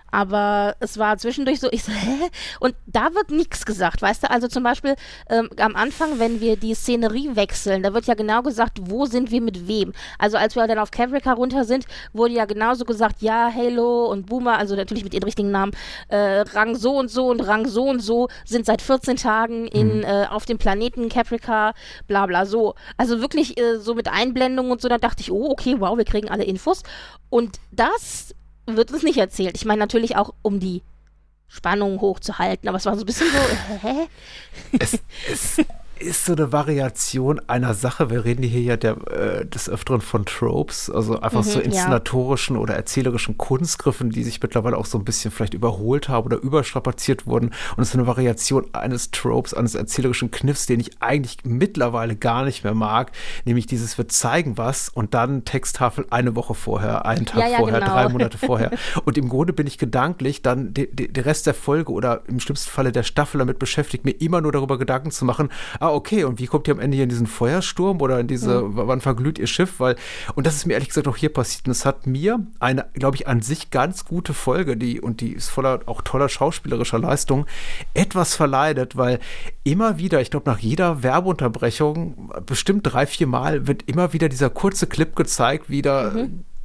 Aber es war zwischendurch so, ich so, hä? Und da wird nichts gesagt, weißt du? Also zum Beispiel ähm, am Anfang, wenn wir die Szenerie wechseln, da wird ja genau gesagt, wo sind wir mit wem. Also als wir dann auf Caprica runter sind, wurde ja genauso gesagt, ja, Halo und Boomer, also natürlich mit ihren richtigen Namen, äh, Rang so und so und Rang so und so sind seit vierzehn Tagen in, Mhm. äh, auf dem Planeten Caprica, bla bla so. Also wirklich äh, so mit Einblendungen und so, da dachte ich, oh, okay, wow, wir kriegen alle Infos. Und das wird uns nicht erzählt. Ich meine natürlich auch, um die Spannung hochzuhalten, aber es war so ein bisschen so, hä? es, es ist so eine Variation einer Sache. Wir reden hier ja der, äh, des Öfteren von Tropes, also einfach Mhm, so ja. inszenatorischen oder erzählerischen Kunstgriffen, die sich mittlerweile auch so ein bisschen vielleicht überholt haben oder überstrapaziert wurden. Und es ist eine Variation eines Tropes, eines erzählerischen Kniffs, den ich eigentlich mittlerweile gar nicht mehr mag, nämlich dieses, wir zeigen was und dann Texttafel eine Woche vorher, einen Tag Ja, ja, vorher, genau. drei Monate vorher. Und im Grunde bin ich gedanklich dann de, de, der Rest der Folge oder im schlimmsten Falle der Staffel damit beschäftigt, mir immer nur darüber Gedanken zu machen, ah, okay, und wie kommt ihr am Ende hier in diesen Feuersturm oder in diese, Mhm. wann verglüht ihr Schiff? Weil, und das ist mir ehrlich gesagt auch hier passiert. Und es hat mir eine, glaube ich, an sich ganz gute Folge, die, und die ist voller auch toller schauspielerischer Leistung, etwas verleidet, weil immer wieder, ich glaube, nach jeder Werbeunterbrechung, bestimmt drei, vier Mal, wird immer wieder dieser kurze Clip gezeigt, wie da Mhm.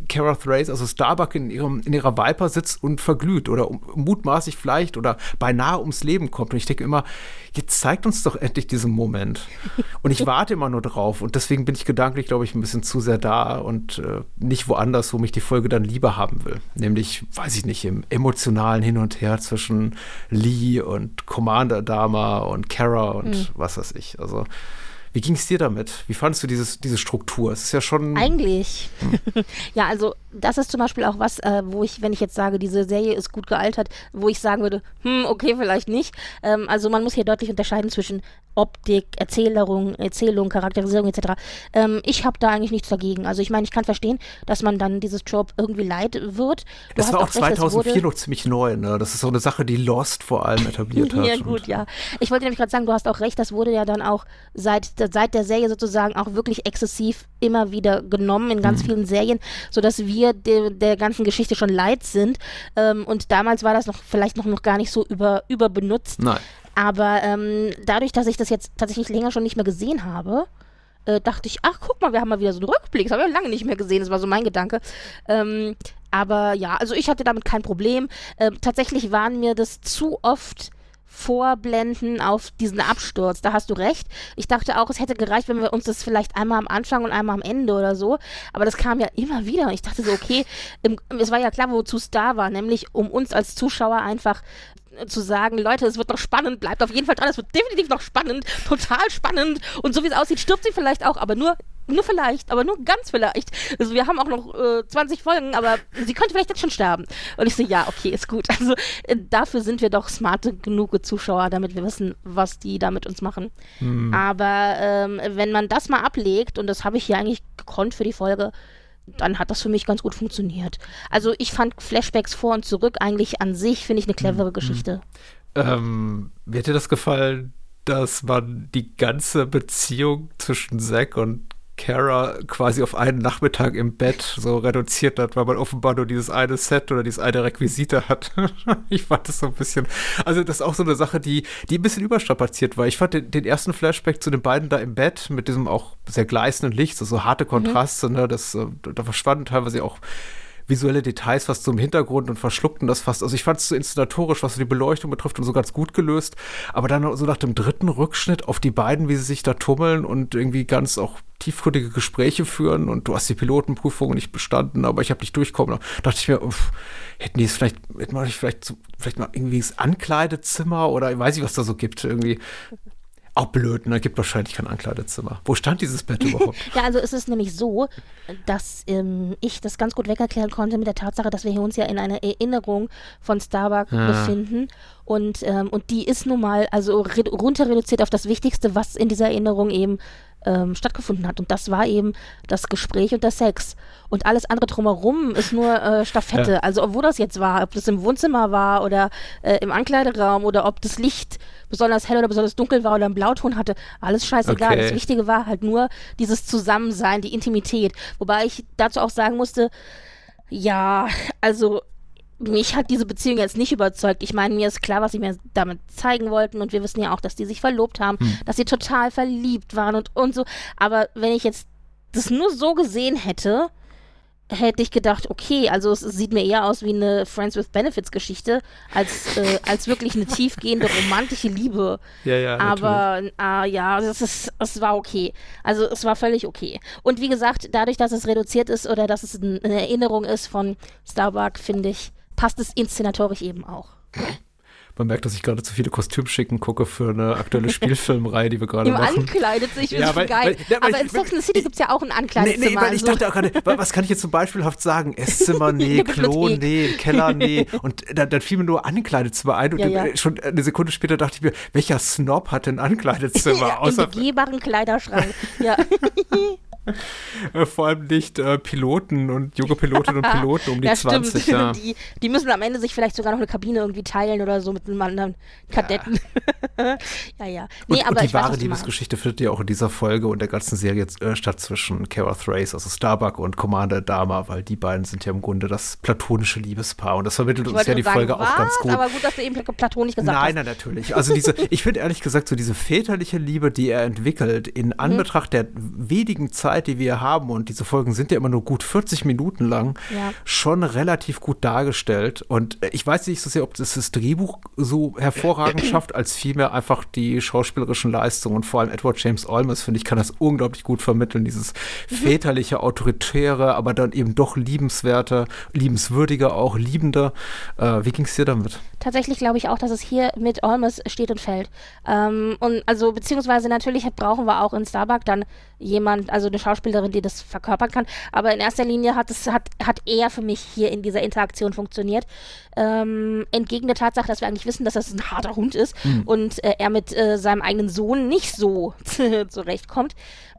Kara Thrace, also Starbuck, in, ihrem, in ihrer Viper sitzt und verglüht oder um, mutmaßlich vielleicht oder beinahe ums Leben kommt. Und ich denke immer, jetzt zeigt uns doch endlich diesen Moment. Und ich warte immer nur drauf. Und deswegen bin ich gedanklich, glaube ich, ein bisschen zu sehr da und äh, nicht woanders, wo mich die Folge dann lieber haben will. Nämlich, weiß ich nicht, im emotionalen Hin und Her zwischen Lee und Commander Dama und Kara und mhm. was weiß ich. Also, wie ging es dir damit? Wie fandest du dieses, diese Struktur? Es ist ja schon... Eigentlich. Hm. Ja, also das ist zum Beispiel auch was, äh, wo ich, wenn ich jetzt sage, diese Serie ist gut gealtert, wo ich sagen würde, hm, okay, vielleicht nicht. Ähm, also man muss hier deutlich unterscheiden zwischen Optik, Erzählung, Erzählung, Charakterisierung et cetera. Ähm, ich habe da eigentlich nichts dagegen. Also ich meine, ich kann verstehen, dass man dann dieses Trope irgendwie leid wird. Du das hast war auch recht, zweitausendvier wurde... noch ziemlich neu, ne? Das ist so eine Sache, die Lost vor allem etabliert hat. Ja gut, ja. Ich wollte nämlich gerade sagen, du hast auch recht, das wurde ja dann auch seit, seit der Serie sozusagen auch wirklich exzessiv immer wieder genommen in ganz mhm. vielen Serien, sodass wir de, der ganzen Geschichte schon leid sind. Ähm, und damals war das noch vielleicht noch, noch gar nicht so über, überbenutzt. Nein. Aber ähm, dadurch, dass ich das jetzt tatsächlich länger schon nicht mehr gesehen habe, äh, dachte ich, ach, guck mal, wir haben mal wieder so einen Rückblick. Das habe ich lange nicht mehr gesehen, das war so mein Gedanke. Ähm, aber ja, also ich hatte damit kein Problem. Ähm, tatsächlich waren mir das zu oft Vorblenden auf diesen Absturz. Da hast du recht. Ich dachte auch, es hätte gereicht, wenn wir uns das vielleicht einmal am Anfang und einmal am Ende oder so. Aber das kam ja immer wieder. Und ich dachte so, okay, im, es war ja klar, wozu es da war. Nämlich, um uns als Zuschauer einfach zu sagen, Leute, es wird noch spannend, bleibt auf jeden Fall dran, es wird definitiv noch spannend, total spannend. Und so wie es aussieht, stirbt sie vielleicht auch, aber nur Nur vielleicht, aber nur ganz vielleicht. Also wir haben auch noch äh, zwanzig Folgen, aber sie könnte vielleicht jetzt schon sterben. Und ich so, ja, okay, ist gut. Also äh, dafür sind wir doch smarte genug Zuschauer, damit wir wissen, was die da mit uns machen. Hm. Aber ähm, wenn man das mal ablegt, und das habe ich hier eigentlich gekonnt für die Folge, dann hat das für mich ganz gut funktioniert. Also ich fand Flashbacks vor und zurück eigentlich an sich, finde ich, eine clevere hm. Geschichte. Ähm, mir hätte das gefallen, dass man die ganze Beziehung zwischen Zack und Kara quasi auf einen Nachmittag im Bett so reduziert hat, weil man offenbar nur dieses eine Set oder dieses eine Requisite hat. Ich fand das so ein bisschen, also das ist auch so eine Sache, die, die ein bisschen überstrapaziert war. Ich fand den, den ersten Flashback zu den beiden da im Bett mit diesem auch sehr gleißenden Licht, so, so harte Kontraste, mhm. ne, das, da verschwanden teilweise auch visuelle Details fast so im Hintergrund und verschluckten das fast. Also ich fand es so inszenatorisch, was so die Beleuchtung betrifft, und so ganz gut gelöst. Aber dann so nach dem dritten Rückschnitt auf die beiden, wie sie sich da tummeln und irgendwie ganz auch tiefgründige Gespräche führen, und du hast die Pilotenprüfung nicht bestanden, aber ich habe nicht durchkommen. Da dachte ich mir, uff, hätten die es vielleicht, hätten wir nicht vielleicht, so, vielleicht mal irgendwie das Ankleidezimmer oder ich weiß nicht, was da so gibt, irgendwie. Auch blöd, ne? Gibt wahrscheinlich kein Ankleidezimmer. Wo stand dieses Bett überhaupt? Ja, also es ist nämlich so, dass ähm, ich das ganz gut wegerklären konnte mit der Tatsache, dass wir uns ja in einer Erinnerung von Starbuck ja. befinden. Und, ähm, und die ist nun mal also re- runter reduziert auf das Wichtigste, was in dieser Erinnerung eben ähm, stattgefunden hat. Und das war eben das Gespräch und der Sex. Und alles andere drumherum ist nur äh, Staffette. Ja. Also obwohl das jetzt war, ob das im Wohnzimmer war oder äh, im Ankleideraum oder ob das Licht besonders hell oder besonders dunkel war oder einen Blauton hatte, alles scheißegal. Okay. Das Wichtige war halt nur dieses Zusammensein, die Intimität. Wobei ich dazu auch sagen musste, ja, also mich hat diese Beziehung jetzt nicht überzeugt. Ich meine, mir ist klar, was sie mir damit zeigen wollten, und wir wissen ja auch, dass die sich verlobt haben, hm. dass sie total verliebt waren und, und so. Aber wenn ich jetzt das nur so gesehen hätte, hätte ich gedacht, okay, also es sieht mir eher aus wie eine Friends with Benefits Geschichte, als, äh, als wirklich eine tiefgehende romantische Liebe. Ja, ja, aber äh, ja, das ist, es war okay. Also es war völlig okay. Und wie gesagt, dadurch, dass es reduziert ist oder dass es eine Erinnerung ist von Starbuck, finde ich, passt es inszenatorisch eben auch. Man merkt, dass ich gerade zu viele Kostümschicken gucke für eine aktuelle Spielfilmreihe, die wir gerade machen. Im ankleidet sich, ja, weil, geil. Weil, aber weil, in Sex and the City gibt es ja auch ein Ankleidezimmer. Nee, nee, weil also. ich dachte auch gerade, was kann ich jetzt zum beispielhaft sagen? Esszimmer, nee, Klo, nee, Keller, nee. Und dann, dann fiel mir nur Ankleidezimmer ein, und ja, ja. schon eine Sekunde später dachte ich mir, welcher Snob hat denn ein Ankleidezimmer? Ja, außer im begehbaren Kleiderschrank. Ja. Vor allem nicht äh, Piloten und junge Pilotinnen und Piloten um die ja, zwanzig. Ja. Die, die müssen am Ende sich vielleicht sogar noch eine Kabine irgendwie teilen oder so mit einem anderen Kadetten. Ja, ja. ja. Nee, und, aber und die ich wahre weiß, Liebesgeschichte findet ja auch in dieser Folge und der ganzen Serie äh, statt zwischen Kara Thrace, also Starbuck, und Commander Dama, weil die beiden sind ja im Grunde das platonische Liebespaar, und das vermittelt ich uns ja die sagen, Folge was? auch ganz gut. Aber gut, dass du eben platonisch gesagt nein, hast. Nein, nein, natürlich. Also diese, ich finde ehrlich gesagt, so diese väterliche Liebe, die er entwickelt, in Anbetracht mhm. der wenigen Zeit, Zeit, die wir haben, und diese Folgen sind ja immer nur gut vierzig Minuten lang, Ja. schon relativ gut dargestellt. Und ich weiß nicht so sehr, ob das das Drehbuch so hervorragend schafft, als vielmehr einfach die schauspielerischen Leistungen. Und vor allem Edward James Olmos, finde ich, kann das unglaublich gut vermitteln. Dieses väterliche, autoritäre, aber dann eben doch liebenswerte, liebenswürdige, auch liebende. Äh, wie ging es dir damit? Tatsächlich glaube ich auch, dass es hier mit Olmos steht und fällt. Ähm, und also beziehungsweise natürlich brauchen wir auch in Starbuck dann jemand, also eine Schauspielerin, die das verkörpern kann. Aber in erster Linie hat es hat, hat er für mich hier in dieser Interaktion funktioniert. Ähm, entgegen der Tatsache, dass wir eigentlich wissen, dass das ein harter Hund ist mhm. und äh, er mit äh, seinem eigenen Sohn nicht so zurechtkommt.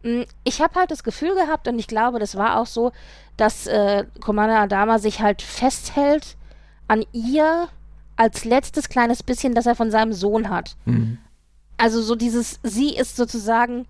Ich habe halt das Gefühl gehabt, und ich glaube, das war auch so, dass äh, Commander Adama sich halt festhält an ihr als letztes kleines bisschen, das er von seinem Sohn hat. Mhm. Also so dieses, sie ist sozusagen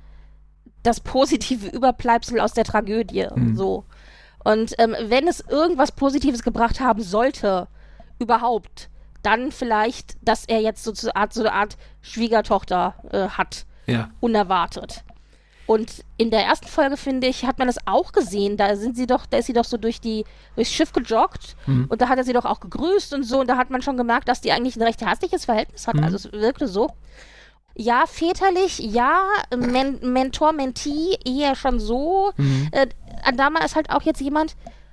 das positive Überbleibsel aus der Tragödie. Mhm. So. Und ähm, wenn es irgendwas Positives gebracht haben sollte, überhaupt, dann vielleicht, dass er jetzt so, so, Art, so eine Art Schwiegertochter äh, hat. Ja. Unerwartet. Und in der ersten Folge, finde ich, hat man das auch gesehen. Da sind sie doch, da ist sie doch so durch die, durchs Schiff gejoggt mhm. und da hat er sie doch auch gegrüßt und so. Und da hat man schon gemerkt, dass die eigentlich ein recht herzliches Verhältnis hat. Mhm. Also es wirkte so. Ja, väterlich, ja, Men- Mentor, Mentee, eher schon so. Mhm. Äh, Adama ist halt auch jetzt jemand,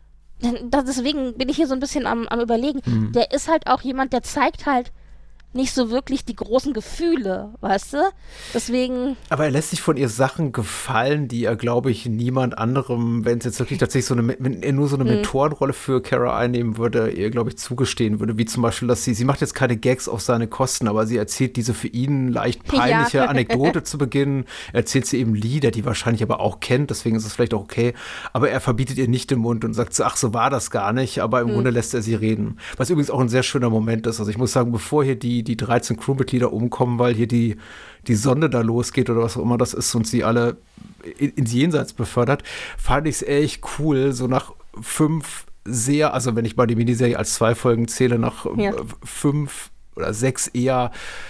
das, deswegen bin ich hier so ein bisschen am, am Überlegen, mhm. der ist halt auch jemand, der zeigt halt nicht so wirklich die großen Gefühle, weißt du? Deswegen... Aber er lässt sich von ihr Sachen gefallen, die er, glaube ich, niemand anderem, wenn es jetzt wirklich tatsächlich so eine, wenn er nur so eine mhm. Mentorenrolle für Kara einnehmen würde, ihr, glaube ich, zugestehen würde. Wie zum Beispiel, dass sie, sie macht jetzt keine Gags auf seine Kosten, aber sie erzählt diese für ihn leicht peinliche ja. Anekdote zu Beginn. Erzählt sie eben Lee, der die wahrscheinlich aber auch kennt, deswegen ist es vielleicht auch okay. Aber er verbietet ihr nicht den Mund und sagt so, ach, so war das gar nicht, aber im mhm. Grunde lässt er sie reden. Was übrigens auch ein sehr schöner Moment ist. Also ich muss sagen, bevor hier die die dreizehn Crewmitglieder umkommen, weil hier die, die Sonde da losgeht oder was auch immer das ist und sie alle in, ins Jenseits befördert, fand ich es echt cool, so nach fünf sehr, also wenn ich mal die Miniserie als zwei Folgen zähle, nach ja. fünf oder sechs eher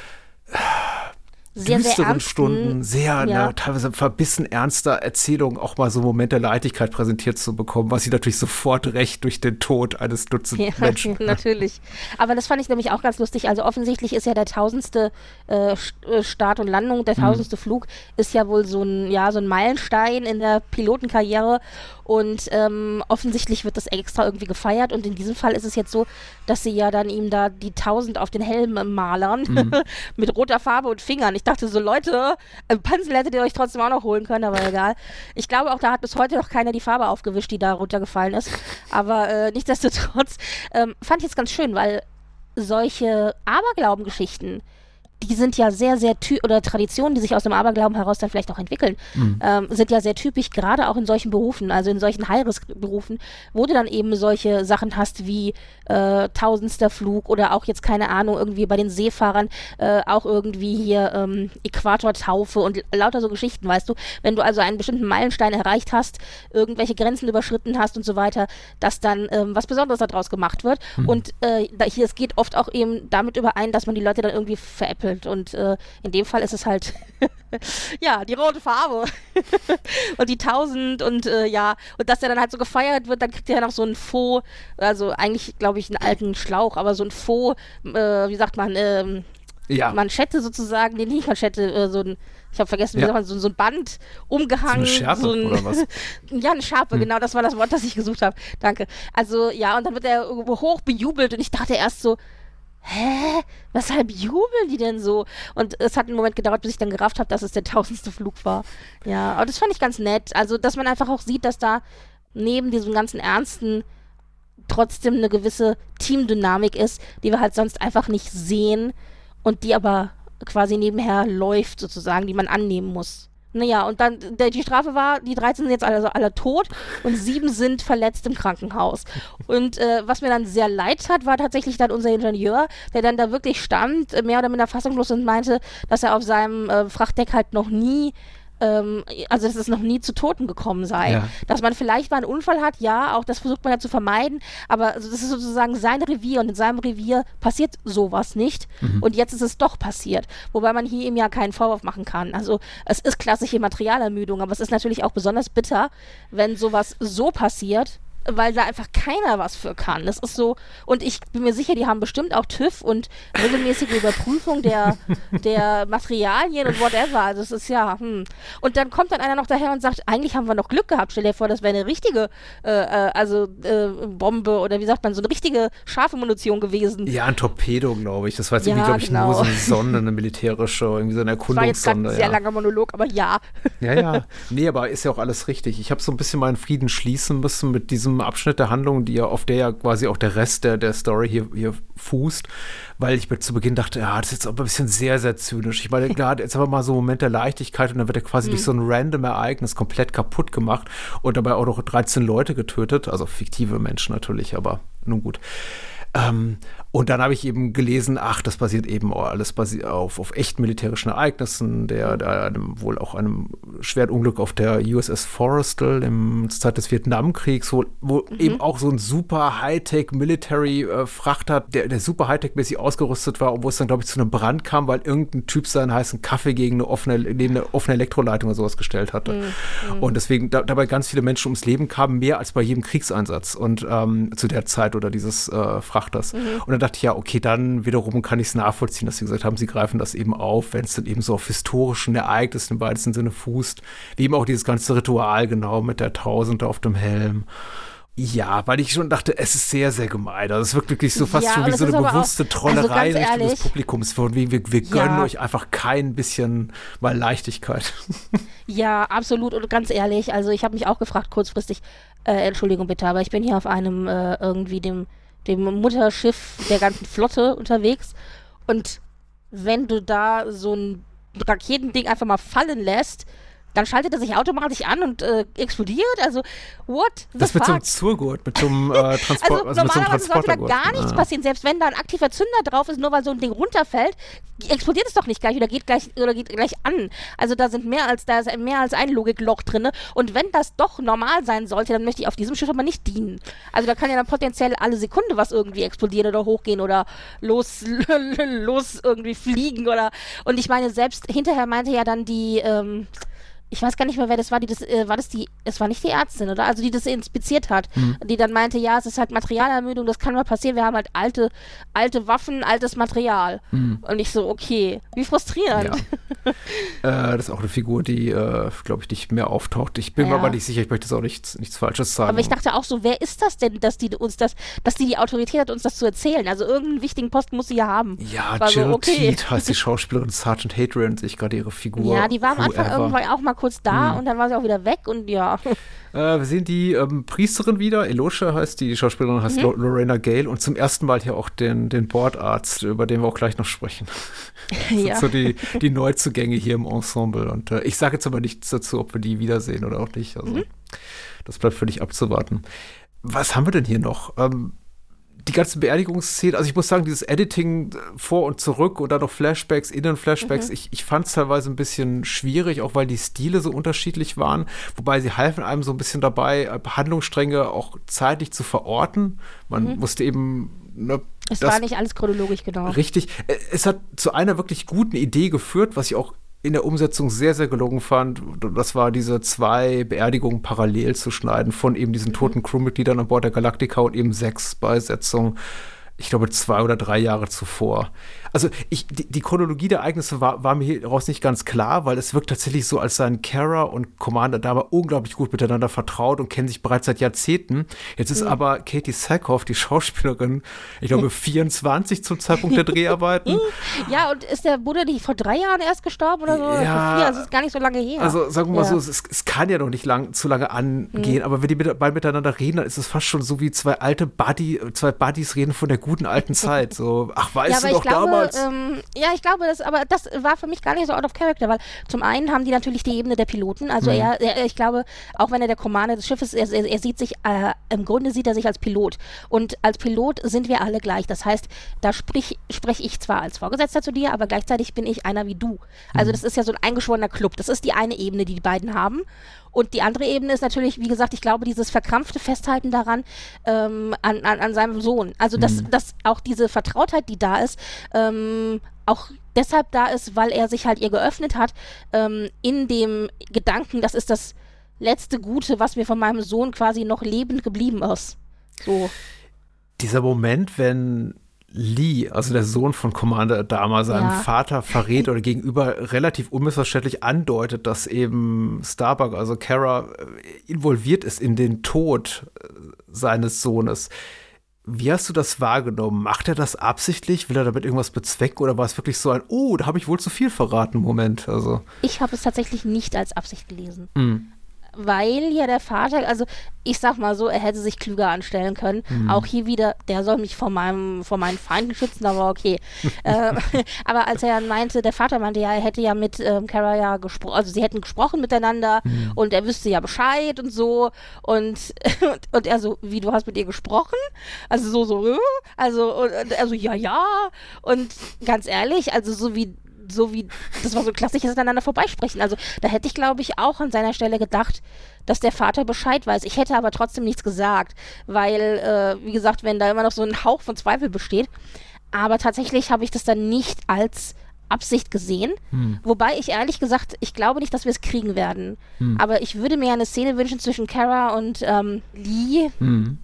sehr, düsteren sehr Stunden, sehr ja. ne, teilweise verbissen ernster Erzählung auch mal so einen Moment der Leichtigkeit präsentiert zu bekommen, was sie natürlich sofort rächt durch den Tod eines Dutzend ja, Menschen. Ja, natürlich. Aber das fand ich nämlich auch ganz lustig. Also offensichtlich ist ja der tausendste äh, Start und Landung, der tausendste mhm. Flug ist ja wohl so ein, ja, so ein Meilenstein in der Pilotenkarriere. Und ähm, offensichtlich wird das extra irgendwie gefeiert. Und in diesem Fall ist es jetzt so, dass sie ja dann ihm da die tausend auf den Helm malern mhm. mit roter Farbe und Fingern. Ich dachte so, Leute, einen Pinsel hättet ihr euch trotzdem auch noch holen können, aber egal. Ich glaube auch, da hat bis heute noch keiner die Farbe aufgewischt, die da runtergefallen ist. Aber äh, nichtsdestotrotz ähm, fand ich jetzt ganz schön, weil solche Aberglaubengeschichten, die sind ja sehr, sehr ty- oder Traditionen, die sich aus dem Aberglauben heraus dann vielleicht auch entwickeln, mhm. ähm, sind ja sehr typisch, gerade auch in solchen Berufen, also in solchen High-Risk-Berufen, wo du dann eben solche Sachen hast wie äh, tausendster Flug oder auch jetzt, keine Ahnung, irgendwie bei den Seefahrern äh, auch irgendwie hier ähm, Äquatortaufe und lauter so Geschichten, weißt du, wenn du also einen bestimmten Meilenstein erreicht hast, irgendwelche Grenzen überschritten hast und so weiter, dass dann ähm, was Besonderes daraus gemacht wird mhm. und äh, da, hier, es geht oft auch eben damit überein, dass man die Leute dann irgendwie veräppelt. Und äh, in dem Fall ist es halt, ja, die rote Farbe und die tausend und äh, ja, und dass der dann halt so gefeiert wird, dann kriegt er ja noch so einen Faux, also eigentlich, glaube ich, einen alten Schlauch, aber so ein Faux, äh, wie sagt man, ähm, ja. Manschette sozusagen, nee, nicht Manschette, äh, so ein, ich habe vergessen, wie ja. sagt man, so, so ein Band umgehangen. So eine Schärpe so ein, oder was? Ja, eine Schärpe, hm. genau, das war das Wort, das ich gesucht habe. Danke. Also, ja, und dann wird er hoch bejubelt und ich dachte erst so, hä? Weshalb jubeln die denn so? Und es hat einen Moment gedauert, bis ich dann gerafft habe, dass es der tausendste Flug war. Ja, aber das fand ich ganz nett. Also, dass man einfach auch sieht, dass da neben diesem ganzen Ernsten trotzdem eine gewisse Teamdynamik ist, die wir halt sonst einfach nicht sehen und die aber quasi nebenher läuft sozusagen, die man annehmen muss. Naja, und dann, der, die Strafe war, die dreizehn sind jetzt alle, alle tot und sieben sind verletzt im Krankenhaus. Und äh, was mir dann sehr leid hat, war tatsächlich dann unser Ingenieur, der dann da wirklich stand, mehr oder minder fassungslos und meinte, dass er auf seinem äh, Frachtdeck halt noch nie ähm, also dass es noch nie zu Toten gekommen sei. Ja. Dass man vielleicht mal einen Unfall hat, ja, auch das versucht man ja zu vermeiden, aber also das ist sozusagen sein Revier und in seinem Revier passiert sowas nicht Mhm. und jetzt ist es doch passiert. Wobei man hier ihm ja keinen Vorwurf machen kann. Also es ist klassische Materialermüdung, aber es ist natürlich auch besonders bitter, wenn sowas so passiert, weil da einfach keiner was für kann. Das ist so, und ich bin mir sicher, die haben bestimmt auch TÜV und regelmäßige Überprüfung der, der Materialien und whatever. Also es ist ja, hm. Und dann kommt dann einer noch daher und sagt, eigentlich haben wir noch Glück gehabt. Stell dir vor, das wäre eine richtige, äh, äh, also äh, Bombe oder wie sagt man, so eine richtige scharfe Munition gewesen. Ja, ein Torpedo, glaube ich. Das war jetzt Ja, irgendwie, glaube ich, genau. nur so eine Sonde, eine militärische, irgendwie so eine Das war jetzt gerade Erkundungssonde. ein sehr Ja. langer Monolog, aber ja. Ja, ja. Nee, aber ist ja auch alles richtig. Ich habe so ein bisschen meinen Frieden schließen müssen mit diesem Abschnitt der Handlung, die ja, auf der ja quasi auch der Rest der, der Story hier, hier fußt, weil ich zu Beginn dachte, ja, das ist jetzt aber ein bisschen sehr, sehr zynisch. Ich meine, klar, jetzt aber mal so ein Moment der Leichtigkeit und dann wird er quasi Mhm. durch so ein random Ereignis komplett kaputt gemacht und dabei auch noch dreizehn Leute getötet, also fiktive Menschen natürlich, aber nun gut. Ähm, und dann habe ich eben gelesen, ach, das basiert eben alles basi- auf, auf echten militärischen Ereignissen, der, der einem, wohl auch einem schweren Unglück auf der U S S Forrestal im zur Zeit des Vietnamkriegs, wo, wo Mhm. eben auch so ein super Hightech-Military-Frachter, der, der super Hightech-mäßig ausgerüstet war, wo es dann, glaube ich, zu einem Brand kam, weil irgendein Typ seinen heißen Kaffee gegen eine offene, neben eine offene Elektroleitung oder sowas gestellt hatte. Mhm. Und deswegen da, dabei ganz viele Menschen ums Leben kamen, mehr als bei jedem Kriegseinsatz und ähm, zu der Zeit oder dieses äh, Frachters. Mhm. Und dann dachte ich, ja, okay, dann wiederum kann ich es nachvollziehen, dass sie gesagt haben, sie greifen das eben auf, wenn es dann eben so auf historischen Ereignissen im weitesten Sinne fußt, wie eben auch dieses ganze Ritual genau mit der Tausende auf dem Helm. Ja, weil ich schon dachte, es ist sehr, sehr gemein. Also es wirkt wirklich so fast Ja, schon und wie es so ist eine aber auch- bewusste also Trollerei ganz Richtung des ehrlich, Publikums. Von wegen, wir, wir gönnen Ja. euch einfach kein bisschen mal Leichtigkeit. Ja, absolut. Und ganz ehrlich, also ich habe mich auch gefragt, kurzfristig, äh, Entschuldigung bitte, aber ich bin hier auf einem äh, irgendwie dem, dem Mutterschiff der ganzen Flotte unterwegs. Und wenn du da so ein Raketending einfach mal fallen lässt, dann schaltet er sich automatisch an und äh, explodiert. Also, what the Das mit so einem fuck? Zurgurt, mit so einem äh, Transport, Also, also mit so einem normalerweise sollte da Transportergurt. gar nichts Ah. passieren. Selbst wenn da ein aktiver Zünder drauf ist, nur weil so ein Ding runterfällt, explodiert es doch nicht gleich oder geht gleich oder geht gleich an. Also da sind mehr als da ist mehr als ein Logikloch drin. Und wenn das doch normal sein sollte, dann möchte ich auf diesem Schiff aber nicht dienen. Also da kann ja dann potenziell alle Sekunde was irgendwie explodieren oder hochgehen oder los los irgendwie fliegen oder. Und ich meine, selbst hinterher meinte ja dann die ähm, ich weiß gar nicht mehr, wer das war, die das, äh, war das die, es war nicht die Ärztin, oder? Also die das inspiziert hat, Mhm. die dann meinte, ja, es ist halt Materialermüdung, das kann mal passieren, wir haben halt alte, alte Waffen, altes Material. Mhm. Und ich so, okay, wie frustrierend. Ja. äh, das ist auch eine Figur, die, äh, glaube ich, nicht mehr auftaucht. Ich bin mir Ja. aber nicht sicher, ich möchte jetzt auch nichts, nichts Falsches sagen. Aber ich dachte auch so, wer ist das denn, dass die uns das, dass die die Autorität hat, uns das zu erzählen? Also irgendeinen wichtigen Posten muss sie ja haben. ja, war so, Jill okay. Teed heißt die Schauspielerin Sergeant Hadrian, sehe ich gerade ihre Figur. Ja, die war am Anfang Whoever. irgendwann auch mal kurz da Mhm. und dann war sie auch wieder weg und ja. Äh, wir sehen die ähm, Priesterin wieder, Elosha heißt die, die Schauspielerin heißt Mhm. Lo- Lorena Gale und zum ersten Mal hier auch den, den Bordarzt, über den wir auch gleich noch sprechen. Das ja. sind so die, die Neuzugänge hier im Ensemble und äh, ich sage jetzt aber nichts dazu, ob wir die wiedersehen oder auch nicht. Also Mhm. das bleibt völlig abzuwarten. Was haben wir denn hier noch? Ähm, die ganzen Beerdigungsszenen, also ich muss sagen, dieses Editing äh, vor und zurück und dann noch Flashbacks, Innen-Flashbacks, Mhm. ich, ich fand es teilweise ein bisschen schwierig, auch weil die Stile so unterschiedlich waren, wobei sie halfen einem so ein bisschen dabei, äh, Handlungsstränge auch zeitlich zu verorten. Man Mhm. musste eben ne, Es das war nicht alles chronologisch, genau. richtig, äh, es hat zu einer wirklich guten Idee geführt, was ich auch in der Umsetzung sehr, sehr gelungen fand. Das war diese zwei Beerdigungen parallel zu schneiden von eben diesen toten Crewmitgliedern an Bord der Galactica und eben sechs Beisetzungen, ich glaube, zwei oder drei Jahre zuvor. Also ich, die, die Chronologie der Ereignisse war, war mir hieraus nicht ganz klar, weil es wirkt tatsächlich so, als seien Kara und Commander Dama unglaublich gut miteinander vertraut und kennen sich bereits seit Jahrzehnten. Jetzt ist Mhm. aber Katie Sackhoff, die Schauspielerin, ich glaube, vierundzwanzig zum Zeitpunkt der Dreharbeiten. Ja, und ist der Bruder nicht vor drei Jahren erst gestorben oder so? Oder Ja. vor vier? Also ist gar nicht so lange her. Also sagen wir mal Ja. so, es, es kann ja noch nicht lang, zu lange angehen, aber wenn die mit, beide miteinander reden, dann ist es fast schon so wie zwei alte Buddy, zwei Buddies reden von der guten alten Zeit. So, ach, weißt ja, du aber noch ich glaube, damals? Ähm, ja, ich glaube, das, aber das war für mich gar nicht so out of character, weil zum einen haben die natürlich die Ebene der Piloten, also Mhm. er, er, ich glaube, auch wenn er der Commander des Schiffes ist, er, er sieht sich, äh, im Grunde sieht er sich als Pilot und als Pilot sind wir alle gleich, das heißt, da sprich, spreche ich zwar als Vorgesetzter zu dir, aber gleichzeitig bin ich einer wie du. Also das ist ja so ein eingeschworener Club, das ist die eine Ebene, die die beiden haben. Und die andere Ebene ist natürlich, wie gesagt, ich glaube, dieses verkrampfte Festhalten daran ähm, an, an, an seinem Sohn. Also, dass, Mhm. dass auch diese Vertrautheit, die da ist, ähm, auch deshalb da ist, weil er sich halt ihr geöffnet hat, ähm, in dem Gedanken, das ist das letzte Gute, was mir von meinem Sohn quasi noch lebend geblieben ist. So. Dieser Moment, wenn Lee, also der Sohn von Commander Adama, seinem Ja. Vater verrät oder gegenüber relativ unmissverständlich andeutet, dass eben Starbuck, also Kara, äh, involviert ist in den Tod äh, seines Sohnes. Wie hast du das wahrgenommen? Macht er das absichtlich? Will er damit irgendwas bezwecken? Oder war es wirklich so ein, oh, da habe ich wohl zu viel verraten, Moment? Also, Ich habe es tatsächlich nicht als Absicht gelesen. mh. Weil ja der Vater, also ich sag mal so, er hätte sich klüger anstellen können. Auch hier wieder, der soll mich vor meinem, vor meinen Feinden schützen, aber okay. ähm, aber als er dann meinte, der Vater meinte ja, er hätte ja mit ähm, Kara ja gesprochen, also sie hätten gesprochen miteinander und er wüsste ja Bescheid und so und, und er so, wie, du hast mit ihr gesprochen? Also so, so, äh? also, und, also ja, ja. Und ganz ehrlich, also so wie so wie, das war so klassisches aneinander vorbeisprechen. Also da hätte ich, glaube ich, auch an seiner Stelle gedacht, dass der Vater Bescheid weiß. Ich hätte aber trotzdem nichts gesagt, weil, äh, wie gesagt, wenn da immer noch so ein Hauch von Zweifel besteht. Aber tatsächlich habe ich das dann nicht als Absicht gesehen. Hm. Wobei ich ehrlich gesagt, ich glaube nicht, dass wir es kriegen werden. Hm. Aber ich würde mir eine Szene wünschen zwischen Kara und ähm, Lee, Hm.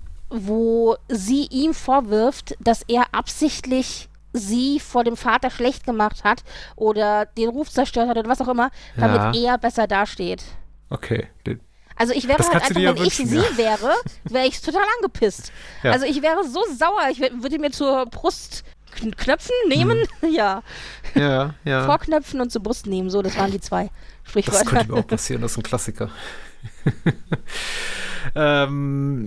wo sie ihm vorwirft, dass er absichtlich sie vor dem Vater schlecht gemacht hat oder den Ruf zerstört hat oder was auch immer, damit Ja. er besser dasteht. Okay. Den- Also ich wäre Das halt kannst du einfach, dir wenn ja ich wünschen, sie ja. wäre, wäre ich total angepisst. Ja. Also ich wäre so sauer, ich wär- würde mir zur Brust kn- knöpfen, nehmen, ja, Ja, ja. vorknöpfen und zur Brust nehmen, so, das waren die zwei Das Sprichwörter. könnte mir auch passieren, das ist ein Klassiker. ähm,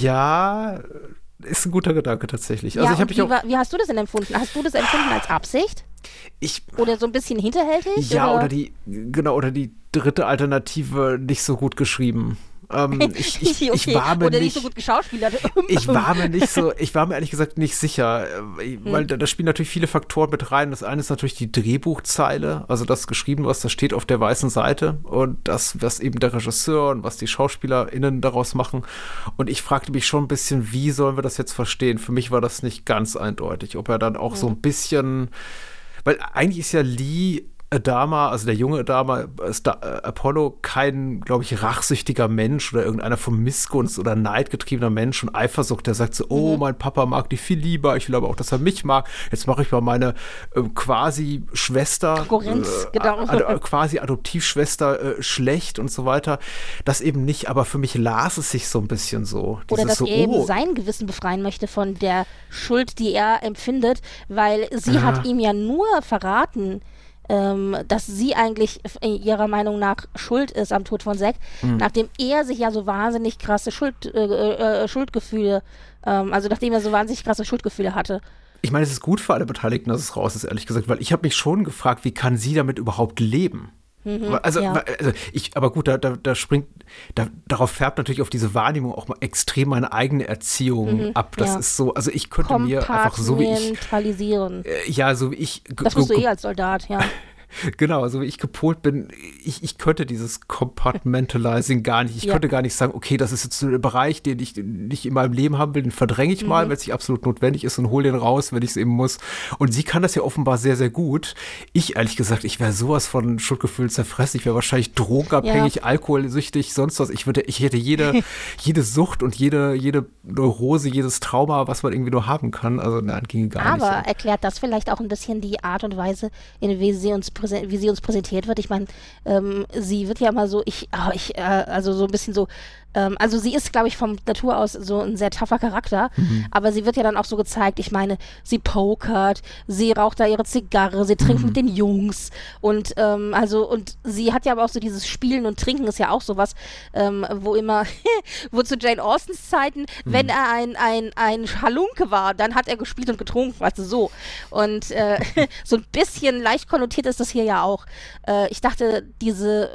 ja, ist ein guter Gedanke tatsächlich. Also ja, ich habe und mich wie, auch. war, wie hast du das denn empfunden? Hast du das empfunden als Absicht? Ich, Oder so ein bisschen hinterhältig? ja, oder? oder die, genau, oder die dritte Alternative nicht so gut geschrieben. Ähm, ich, ich, ich okay. war mir Oder nicht nicht, so gut geschauspielert. ich war mir nicht so, ich war mir ehrlich gesagt nicht sicher, äh, weil da, da spielen natürlich viele Faktoren mit rein. Das eine ist natürlich die Drehbuchzeile, also das geschrieben, was da steht auf der weißen Seite und das, was eben der Regisseur und was die SchauspielerInnen daraus machen. Und ich fragte mich schon ein bisschen, wie sollen wir das jetzt verstehen? Für mich war das nicht ganz eindeutig, ob er dann auch so ein bisschen, weil eigentlich ist ja Lee Adama, also der junge Adama, Star, äh, Apollo, kein, glaube ich, rachsüchtiger Mensch oder irgendeiner von Missgunst oder Neid getriebener Mensch und Eifersucht, der sagt so, oh, mein Papa mag die viel lieber, ich will aber auch, dass er mich mag. Jetzt mache ich mal meine äh, quasi Schwester, Konkurrenz, äh, genau. ad, ad, quasi Adoptivschwester äh, schlecht und so weiter. Das eben nicht, aber für mich las es sich so ein bisschen so. Oder Dieses dass so, er eben oh, sein Gewissen befreien möchte von der Schuld, die er empfindet, weil sie Ja. hat ihm ja nur verraten, ähm, dass sie eigentlich äh, ihrer Meinung nach schuld ist am Tod von Zack, Hm. nachdem er sich ja so wahnsinnig krasse Schuld, äh, äh, Schuldgefühle, ähm, also nachdem er so wahnsinnig krasse Schuldgefühle hatte. ich meine, es ist gut für alle Beteiligten, dass es raus ist, ehrlich gesagt, weil ich habe mich schon gefragt, wie kann sie damit überhaupt leben? Also, ja. also ich, aber gut, da, da, da springt, da, darauf färbt natürlich auf diese Wahrnehmung auch mal extrem meine eigene Erziehung ab. Das ja. ist so, also ich könnte mir einfach so wie ich, Kompartmentalisieren. äh, ja, so wie ich, ge- Das musst du ge- eh als Soldat, ja. genau, so wie ich gepolt bin, ich, ich könnte dieses Compartmentalizing gar nicht, ich Ja. könnte gar nicht sagen, okay, das ist jetzt so ein Bereich, den ich nicht in meinem Leben haben will, den verdränge ich mal, wenn es nicht absolut notwendig ist und hole den raus, wenn ich es eben muss. Und sie kann das ja offenbar sehr, sehr gut. Ich, ehrlich gesagt, ich wäre sowas von Schuldgefühlen zerfressen, ich wäre wahrscheinlich drogenabhängig, Ja. alkoholsüchtig, sonst was. Ich würde, ich hätte jede, jede Sucht und jede, jede Neurose, jedes Trauma, was man irgendwie nur haben kann. Also nein, ginge gar Aber nicht. erklärt das vielleicht auch ein bisschen die Art und Weise, in wie sie uns, präsen- wie sie uns präsentiert wird. Ich meine, ähm, sie wird ja immer so, ich, ah, ich äh, also so ein bisschen so Ähm, also sie ist, glaube ich, vom Natur aus so ein sehr tougher Charakter, mhm. aber sie wird ja dann auch so gezeigt, ich meine, sie pokert, sie raucht da ihre Zigarre, sie trinkt mhm. mit den Jungs und ähm, also und sie hat ja aber auch so dieses Spielen und Trinken ist ja auch sowas, ähm, wo immer, wo zu Jane Austens Zeiten, mhm. wenn er ein, ein, ein Halunke war, dann hat er gespielt und getrunken, weißt du, so. Und äh, so ein bisschen leicht konnotiert ist das hier ja auch. Äh, ich dachte, diese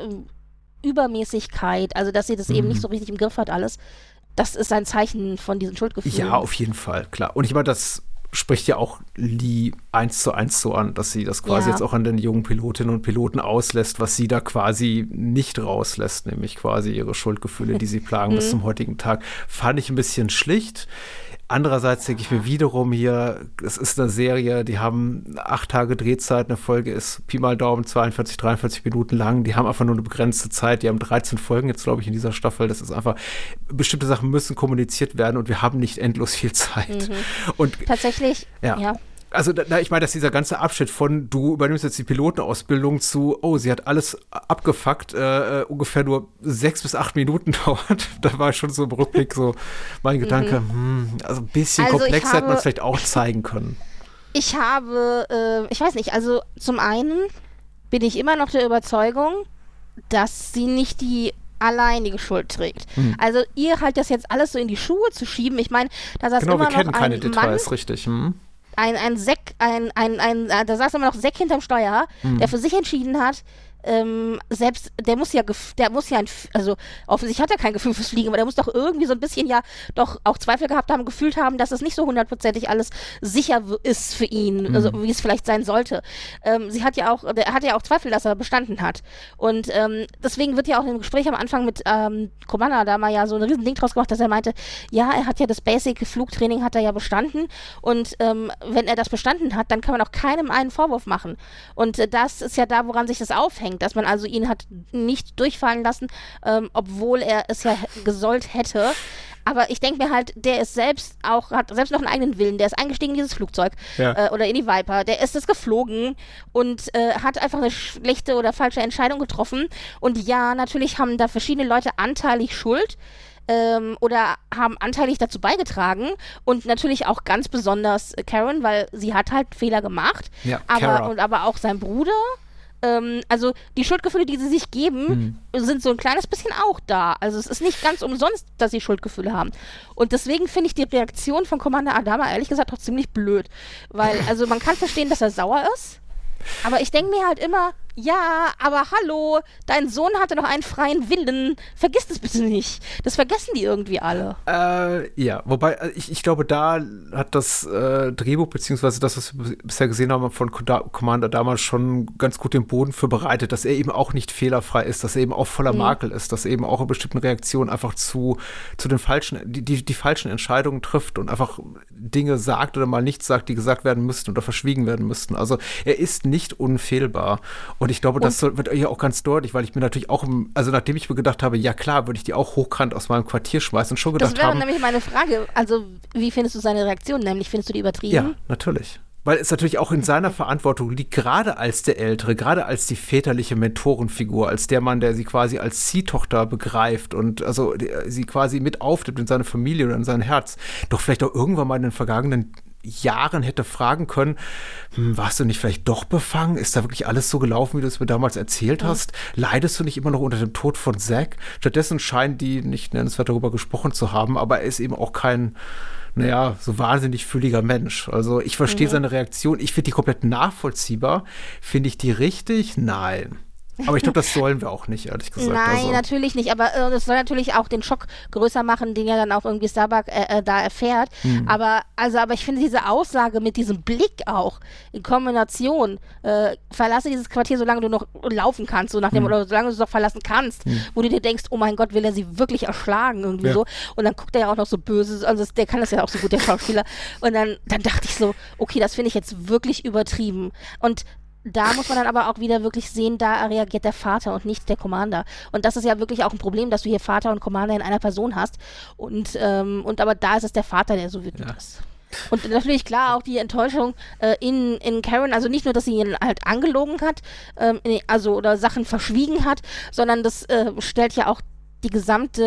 Übermäßigkeit, also dass sie das mhm. eben nicht so richtig im Griff hat alles, das ist ein Zeichen von diesen Schuldgefühlen. Ja, auf jeden Fall, klar. Und ich meine, das spricht ja auch Lee eins zu eins so an, dass sie das quasi ja. jetzt auch an den jungen Pilotinnen und Piloten auslässt, was sie da quasi nicht rauslässt, nämlich quasi ihre Schuldgefühle, die sie plagen bis zum heutigen Tag. Fand ich ein bisschen schlicht. Andererseits denke ich mir wiederum hier, es ist eine Serie, die haben acht Tage Drehzeit, eine Folge ist Pi mal Daumen zweiundvierzig, dreiundvierzig Minuten lang, die haben einfach nur eine begrenzte Zeit, die haben dreizehn Folgen jetzt, glaube ich, in dieser Staffel, das ist einfach, bestimmte Sachen müssen kommuniziert werden und wir haben nicht endlos viel Zeit. Mhm. Und tatsächlich, ja. ja. Also da, ich meine, dass dieser ganze Abschnitt von du übernimmst jetzt die Pilotenausbildung zu, oh, sie hat alles abgefuckt, äh, ungefähr nur sechs bis acht Minuten dauert. Da war schon so im Rückblick so mein Gedanke, mhm. hm, also ein bisschen also komplexer hätte man es vielleicht auch zeigen können. Ich habe, äh, ich weiß nicht, also zum einen bin ich immer noch der Überzeugung, dass sie nicht die alleinige Schuld trägt. Mhm. Also ihr halt das jetzt alles so in die Schuhe zu schieben, ich meine, da saß genau, immer wir kennen noch keine ein Details, Mann, richtig. Hm. Ein, ein Säck, ein, ein, ein, ein, da saß immer noch Säck hinterm Steuer, mhm. der für sich entschieden hat, ähm, selbst, der muss ja, gef- der muss ja, ein, also offensichtlich hat er kein Gefühl fürs Fliegen, aber der muss doch irgendwie so ein bisschen ja doch auch Zweifel gehabt haben, gefühlt haben, dass es nicht so hundertprozentig alles sicher w- ist für ihn, mhm. also wie es vielleicht sein sollte. Ähm, sie hat ja auch, der hat ja auch Zweifel, dass er bestanden hat. Und ähm, deswegen wird ja auch im Gespräch am Anfang mit ähm, Commander da mal ja so ein riesen Ding draus gemacht, dass er meinte, ja, er hat ja das Basic-Flugtraining hat er ja bestanden und ähm, wenn er das bestanden hat, dann kann man auch keinem einen Vorwurf machen. Und äh, das ist ja da, woran sich das aufhängt, dass man also ihn hat nicht durchfallen lassen, ähm, obwohl er es ja gesollt hätte. Aber ich denke mir halt, der ist selbst auch, hat selbst noch einen eigenen Willen, der ist eingestiegen in dieses Flugzeug ja. äh, oder in die Viper, der ist es geflogen und äh, hat einfach eine schlechte oder falsche Entscheidung getroffen. Und ja, natürlich haben da verschiedene Leute anteilig Schuld. Ähm, oder haben anteilig dazu beigetragen und natürlich auch ganz besonders Karen, weil sie hat halt Fehler gemacht, ja, aber, und, aber auch sein Bruder. Ähm, also die Schuldgefühle, die sie sich geben, hm. sind so ein kleines bisschen auch da. Also es ist nicht ganz umsonst, dass sie Schuldgefühle haben. Und deswegen finde ich die Reaktion von Commander Adama ehrlich gesagt auch ziemlich blöd. Weil, also man kann verstehen, dass er sauer ist, aber ich denke mir halt immer, ja, aber hallo, dein Sohn hatte noch einen freien Willen. Vergiss das bitte nicht. Das vergessen die irgendwie alle. Äh, ja, wobei, ich, ich glaube, da hat das äh, Drehbuch, beziehungsweise das, was wir bisher gesehen haben von Commander damals schon ganz gut den Boden für bereitet, dass er eben auch nicht fehlerfrei ist, dass er eben auch voller mhm. Makel ist, dass er eben auch in bestimmten Reaktionen einfach zu, zu den falschen, die, die, die falschen Entscheidungen trifft und einfach Dinge sagt oder mal nichts sagt, die gesagt werden müssten oder verschwiegen werden müssten. Also er ist nicht unfehlbar. Und Und ich glaube, das soll, wird hier auch ganz deutlich, weil ich mir natürlich auch, also nachdem ich mir gedacht habe, ja klar, würde ich die auch hochkant aus meinem Quartier schmeißen und schon gedacht haben. Das wäre haben, nämlich meine Frage. Also, wie findest du seine Reaktion? Nämlich, findest du die übertrieben? Ja, natürlich. Weil es natürlich auch in seiner Verantwortung liegt, gerade als der Ältere, gerade als die väterliche Mentorenfigur, als der Mann, der sie quasi als Ziehtochter begreift und also sie quasi mit aufnimmt in seine Familie oder in sein Herz, doch vielleicht auch irgendwann mal in den vergangenen Jahren hätte fragen können, hm, warst du nicht vielleicht doch befangen? Ist da wirklich alles so gelaufen, wie du es mir damals erzählt hast? Mhm. Leidest du nicht immer noch unter dem Tod von Zack? Stattdessen scheinen die nicht nennenswert darüber gesprochen zu haben, aber er ist eben auch kein, naja, so wahnsinnig fühliger Mensch. Also ich verstehe mhm. seine Reaktion, ich finde die komplett nachvollziehbar. Finde ich die richtig? Nein. Aber ich glaube, das sollen wir auch nicht, ehrlich gesagt. Nein, also. natürlich nicht. Aber äh, das soll natürlich auch den Schock größer machen, den ja dann auch irgendwie Starbuck äh, äh, da erfährt. Mhm. Aber also, aber ich finde diese Aussage mit diesem Blick auch in Kombination, äh, verlasse dieses Quartier, solange du noch laufen kannst, so nach dem, mhm. oder solange du es noch verlassen kannst, mhm. wo du dir denkst, oh mein Gott, will er sie wirklich erschlagen irgendwie ja. so. Und dann guckt er ja auch noch so böse, also der kann das ja auch so gut, der Schauspieler. Und dann, dann dachte ich so, okay, das finde ich jetzt wirklich übertrieben. Und da muss man dann aber auch wieder wirklich sehen, da reagiert der Vater und nicht der Commander. Und das ist ja wirklich auch ein Problem, dass du hier Vater und Commander in einer Person hast. Und, ähm, und aber da ist es der Vater, der so wütend ja. ist. Und natürlich, klar, auch die Enttäuschung äh, in, in Karen, also nicht nur, dass sie ihn halt angelogen hat, ähm, also oder Sachen verschwiegen hat, sondern das äh, stellt ja auch die gesamte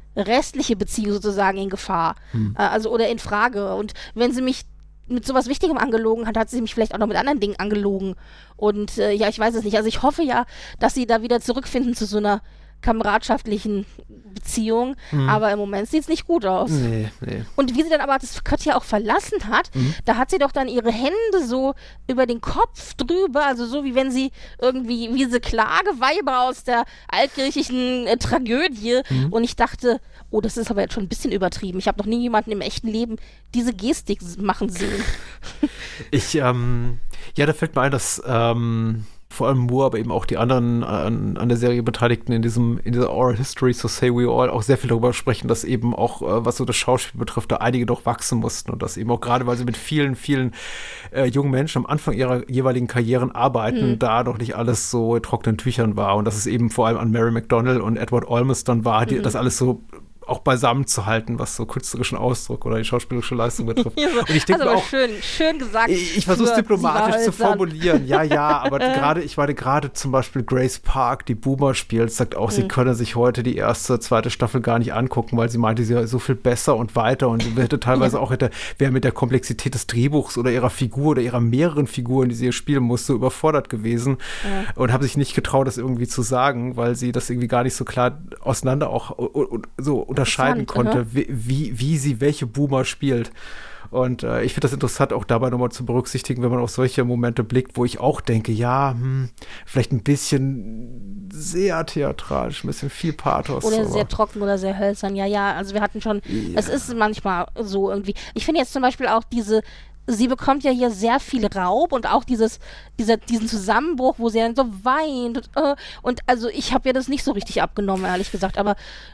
restliche Beziehung sozusagen in Gefahr. Hm. Äh, also oder in Frage. Und wenn sie mich mit sowas Wichtigem angelogen hat, hat sie mich vielleicht auch noch mit anderen Dingen angelogen. Und äh, ja, ich weiß es nicht. Also ich hoffe ja, dass sie da wieder zurückfinden zu so einer kameradschaftlichen Beziehung, mhm. aber im Moment sieht es nicht gut aus. Nee, nee. Und wie sie dann aber das Quartier auch verlassen hat, mhm. da hat sie doch dann ihre Hände so über den Kopf drüber, also so wie wenn sie irgendwie, wie diese Klageweiber aus der altgriechischen äh, Tragödie. Mhm. Und ich dachte, oh, das ist aber jetzt schon ein bisschen übertrieben. Ich habe noch nie jemanden im echten Leben diese Gestik machen sehen. Ich, ähm, ja, da fällt mir ein, dass, ähm, vor allem Moore, aber eben auch die anderen an, an der Serie Beteiligten in diesem in dieser Oral History, So Say We All, auch sehr viel darüber sprechen, dass eben auch, äh, was so das Schauspiel betrifft, da einige doch wachsen mussten und dass eben auch gerade, weil sie mit vielen, vielen äh, jungen Menschen am Anfang ihrer jeweiligen Karrieren arbeiten, mhm. da noch nicht alles so in trockenen Tüchern war und dass es eben vor allem an Mary McDonnell und Edward Olmos dann war, die, mhm. das alles so auch beisammen zu halten, was so künstlerischen Ausdruck oder die schauspielerische Leistung betrifft. Und ich denke also auch, schön, schön gesagt. Ich, ich versuche es diplomatisch zu formulieren. Ja, ja, aber gerade, ich meine, gerade zum Beispiel Grace Park, die Boomer spielt, sagt auch, mhm. sie könne sich heute die erste, zweite Staffel gar nicht angucken, weil sie meinte, sie sei so viel besser und weiter und sie hätte teilweise ja. auch hätte, wäre mit der Komplexität des Drehbuchs oder ihrer Figur oder ihrer mehreren Figuren, die sie hier spielen musste, überfordert gewesen ja. und habe sich nicht getraut, das irgendwie zu sagen, weil sie das irgendwie gar nicht so klar auseinander auch so unterscheiden konnte, wie, wie, wie sie welche Boomer spielt. Und äh, ich finde das interessant, auch dabei nochmal zu berücksichtigen, wenn man auf solche Momente blickt, wo ich auch denke, ja, hm, vielleicht ein bisschen sehr theatralisch, ein bisschen viel Pathos. Oder aber. sehr trocken oder sehr hölzern, ja, ja. Also wir hatten schon, ja. es ist manchmal so irgendwie. Ich finde jetzt zum Beispiel auch diese Sie bekommt ja hier sehr viel Raub und auch dieses, dieser, diesen Zusammenbruch, wo sie dann so weint. Und, äh, und also ich habe ja das nicht so richtig abgenommen, ehrlich gesagt, aber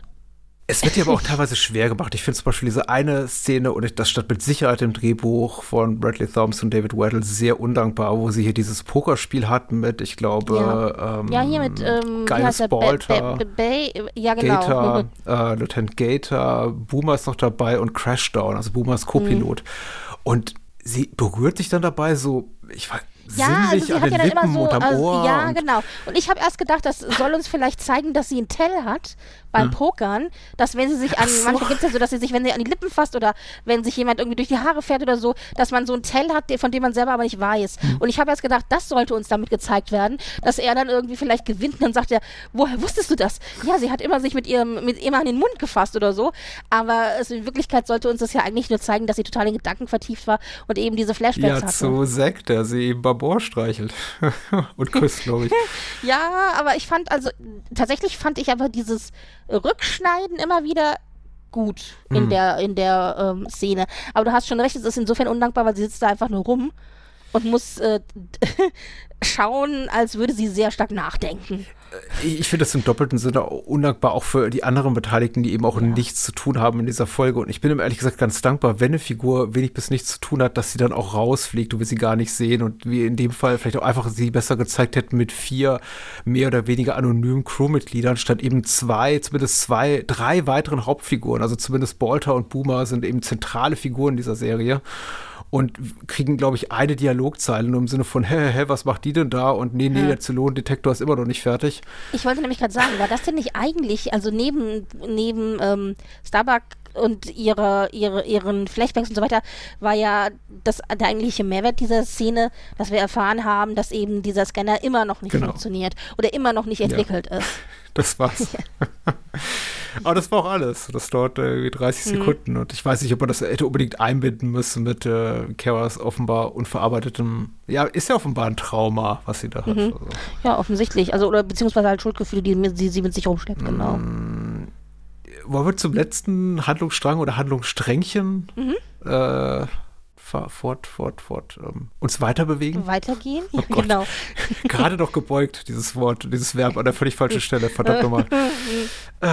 es wird ja aber auch teilweise schwer gemacht. Ich finde zum Beispiel diese eine Szene, und das stand mit Sicherheit im Drehbuch von Bradley Thompson und David Weddle sehr undankbar, wo sie hier dieses Pokerspiel hatten mit, ich glaube, ja, ähm, ja hier mit ähm, Gaius Balter, ba- ba- ba- ja, genau. Gator, äh, Lieutenant Gator, Boomer ist noch dabei und Crashdown, also Boomer ist Co-Pilot. Mhm. Und sie berührt sich dann dabei so, ich weiß, ja, also sie an hat den ja dann Lippen immer so, und am also, Ohr. ja, und genau. Und ich habe erst gedacht, das soll uns vielleicht zeigen, dass sie einen Tell hat beim hm. Pokern, dass wenn sie sich an, so. manchmal gibt es ja so, dass sie sich, wenn sie an die Lippen fasst oder wenn sich jemand irgendwie durch die Haare fährt oder so, dass man so einen Tell hat, von dem man selber aber nicht weiß. Hm. Und ich habe erst gedacht, das sollte uns damit gezeigt werden, dass er dann irgendwie vielleicht gewinnt und dann sagt er, woher wusstest du das? Ja, sie hat immer sich mit ihrem, mit immer an den Mund gefasst oder so, aber es, in Wirklichkeit sollte uns das ja eigentlich nur zeigen, dass sie total in Gedanken vertieft war und eben diese Flashbacks ja, hatte. Ja, zu Zack, der sie eben beim Ohr streichelt und küsst, glaube ich. Ja, aber ich fand, also tatsächlich fand ich aber dieses Rückschneiden immer wieder gut in mm. der, in der ähm, Szene. Aber du hast schon recht, es ist insofern undankbar, weil sie sitzt da einfach nur rum und muss äh, schauen, als würde sie sehr stark nachdenken. Ich finde das im doppelten Sinne undankbar, auch für die anderen Beteiligten, die eben auch ja. nichts zu tun haben in dieser Folge. Und ich bin ihm ehrlich gesagt ganz dankbar, wenn eine Figur wenig bis nichts zu tun hat, dass sie dann auch rausfliegt und wir sie gar nicht sehen. Und wir in dem Fall vielleicht auch einfach sie besser gezeigt hätten mit vier mehr oder weniger anonymen Crewmitgliedern, statt eben zwei, zumindest zwei, drei weiteren Hauptfiguren. Also zumindest Balter und Boomer sind eben zentrale Figuren dieser Serie. Und kriegen, glaube ich, eine Dialogzeile nur im Sinne von, hä, hä, hä, was macht die denn da? Und nee, nee, ja. der Zylonendetektor ist immer noch nicht fertig. Ich wollte nämlich gerade sagen, war das denn nicht eigentlich, also neben, neben ähm, Starbuck und ihre, ihre, ihren Flashbacks und so weiter, war ja das, der eigentliche Mehrwert dieser Szene, dass wir erfahren haben, dass eben dieser Scanner immer noch nicht genau. funktioniert oder immer noch nicht entwickelt ja. ist. Das war's. Ja. Aber das war auch alles. Das dauert äh, dreißig mhm. Sekunden und ich weiß nicht, ob man das hätte unbedingt einbinden müssen mit äh, Karas offenbar unverarbeitetem, ja, ist ja offenbar ein Trauma, was sie da hat. Mhm. Also. Ja, offensichtlich. Also, oder beziehungsweise halt Schuldgefühle, die, die sie mit sich rumschleppt, mhm. genau. Wollen wir zum letzten Handlungsstrang oder Handlungssträngchen mhm. äh, fort, fort, fort ähm, uns weiter bewegen? Weitergehen? Oh ja, genau. Gerade noch gebeugt, dieses Wort, dieses Verb an der völlig falschen Stelle. Verdammt nochmal. äh,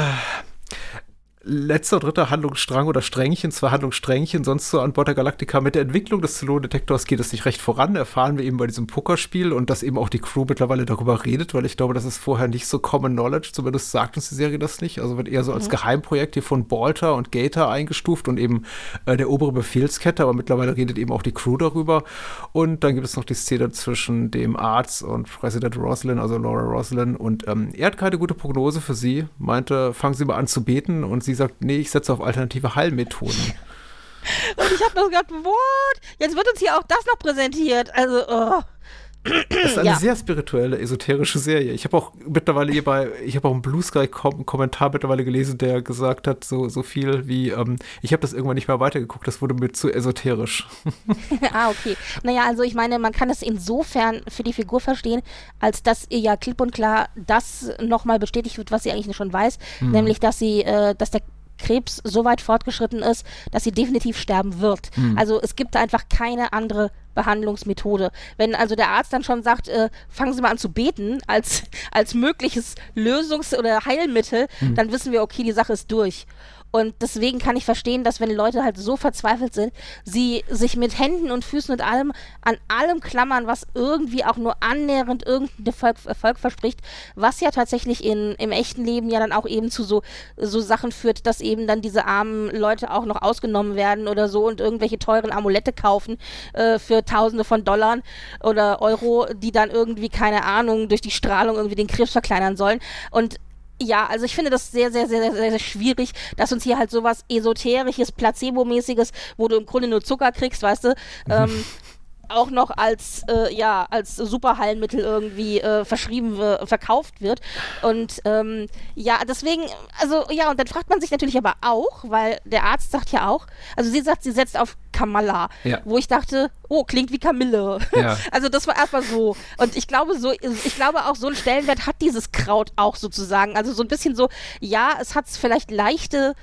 letzter, dritter Handlungsstrang oder Strängchen, zwei Handlungssträngchen, sonst so an Bord der Galactica. Mit der Entwicklung des Zylonendetektors geht es nicht recht voran, erfahren wir eben bei diesem Pokerspiel und dass eben auch die Crew mittlerweile darüber redet, weil ich glaube, das ist vorher nicht so Common Knowledge, zumindest sagt uns die Serie das nicht, also wird eher so als mhm. Geheimprojekt hier von Balter und Gator eingestuft und eben äh, der obere Befehlskette, aber mittlerweile redet eben auch die Crew darüber und dann gibt es noch die Szene zwischen dem Arzt und Präsident Roslin, also Laura Roslin und ähm, er hat keine gute Prognose für sie, meinte, fangen Sie mal an zu beten und sie sie sagt, nee, ich setze auf alternative Heilmethoden. Und ich habe noch gedacht, what? Jetzt wird uns hier auch das noch präsentiert. Also, oh. Das ist eine Ja. sehr spirituelle, esoterische Serie. Ich habe auch mittlerweile hier bei, ich habe auch einen Blue Sky Kom- Kommentar mittlerweile gelesen, der gesagt hat, so, so viel wie, ähm, ich habe das irgendwann nicht mehr weitergeguckt, das wurde mir zu esoterisch. Ah, okay. Naja, also ich meine, man kann es insofern für die Figur verstehen, als dass ihr ja klipp und klar das nochmal bestätigt wird, was sie eigentlich schon weiß, Mhm. nämlich, dass sie, äh, dass der Krebs so weit fortgeschritten ist, dass sie definitiv sterben wird. Mhm. Also es gibt da einfach keine andere Behandlungsmethode. Wenn also der Arzt dann schon sagt, äh, fangen Sie mal an zu beten als, als mögliches Lösungs- oder Heilmittel, Mhm. dann wissen wir, okay, die Sache ist durch. Und deswegen kann ich verstehen, dass wenn Leute halt so verzweifelt sind, sie sich mit Händen und Füßen und allem an allem klammern, was irgendwie auch nur annähernd irgendeinen Erfolg, Erfolg verspricht, was ja tatsächlich in, im echten Leben ja dann auch eben zu so, so Sachen führt, dass eben dann diese armen Leute auch noch ausgenommen werden oder so und irgendwelche teuren Amulette kaufen äh, für Tausende von Dollar oder Euro, die dann irgendwie, keine Ahnung, durch die Strahlung irgendwie den Krebs verkleinern sollen. Und ja, also ich finde das sehr, sehr, sehr, sehr, sehr schwierig, dass uns hier halt sowas Esoterisches, Placebo-mäßiges, wo du im Grunde nur Zucker kriegst, weißt du, ähm, auch noch als, äh, ja, als Superheilmittel irgendwie äh, verschrieben, äh, verkauft wird. Und ähm, ja, deswegen, also ja, und dann fragt man sich natürlich aber auch, weil der Arzt sagt ja auch, also sie sagt, sie setzt auf Kamala, Ja. wo ich dachte, oh, klingt wie Kamille. Ja. Also das war erstmal so. Und ich glaube so, ich glaube auch so einen Stellenwert hat dieses Kraut auch sozusagen. Also so ein bisschen so, ja, es hat vielleicht leichte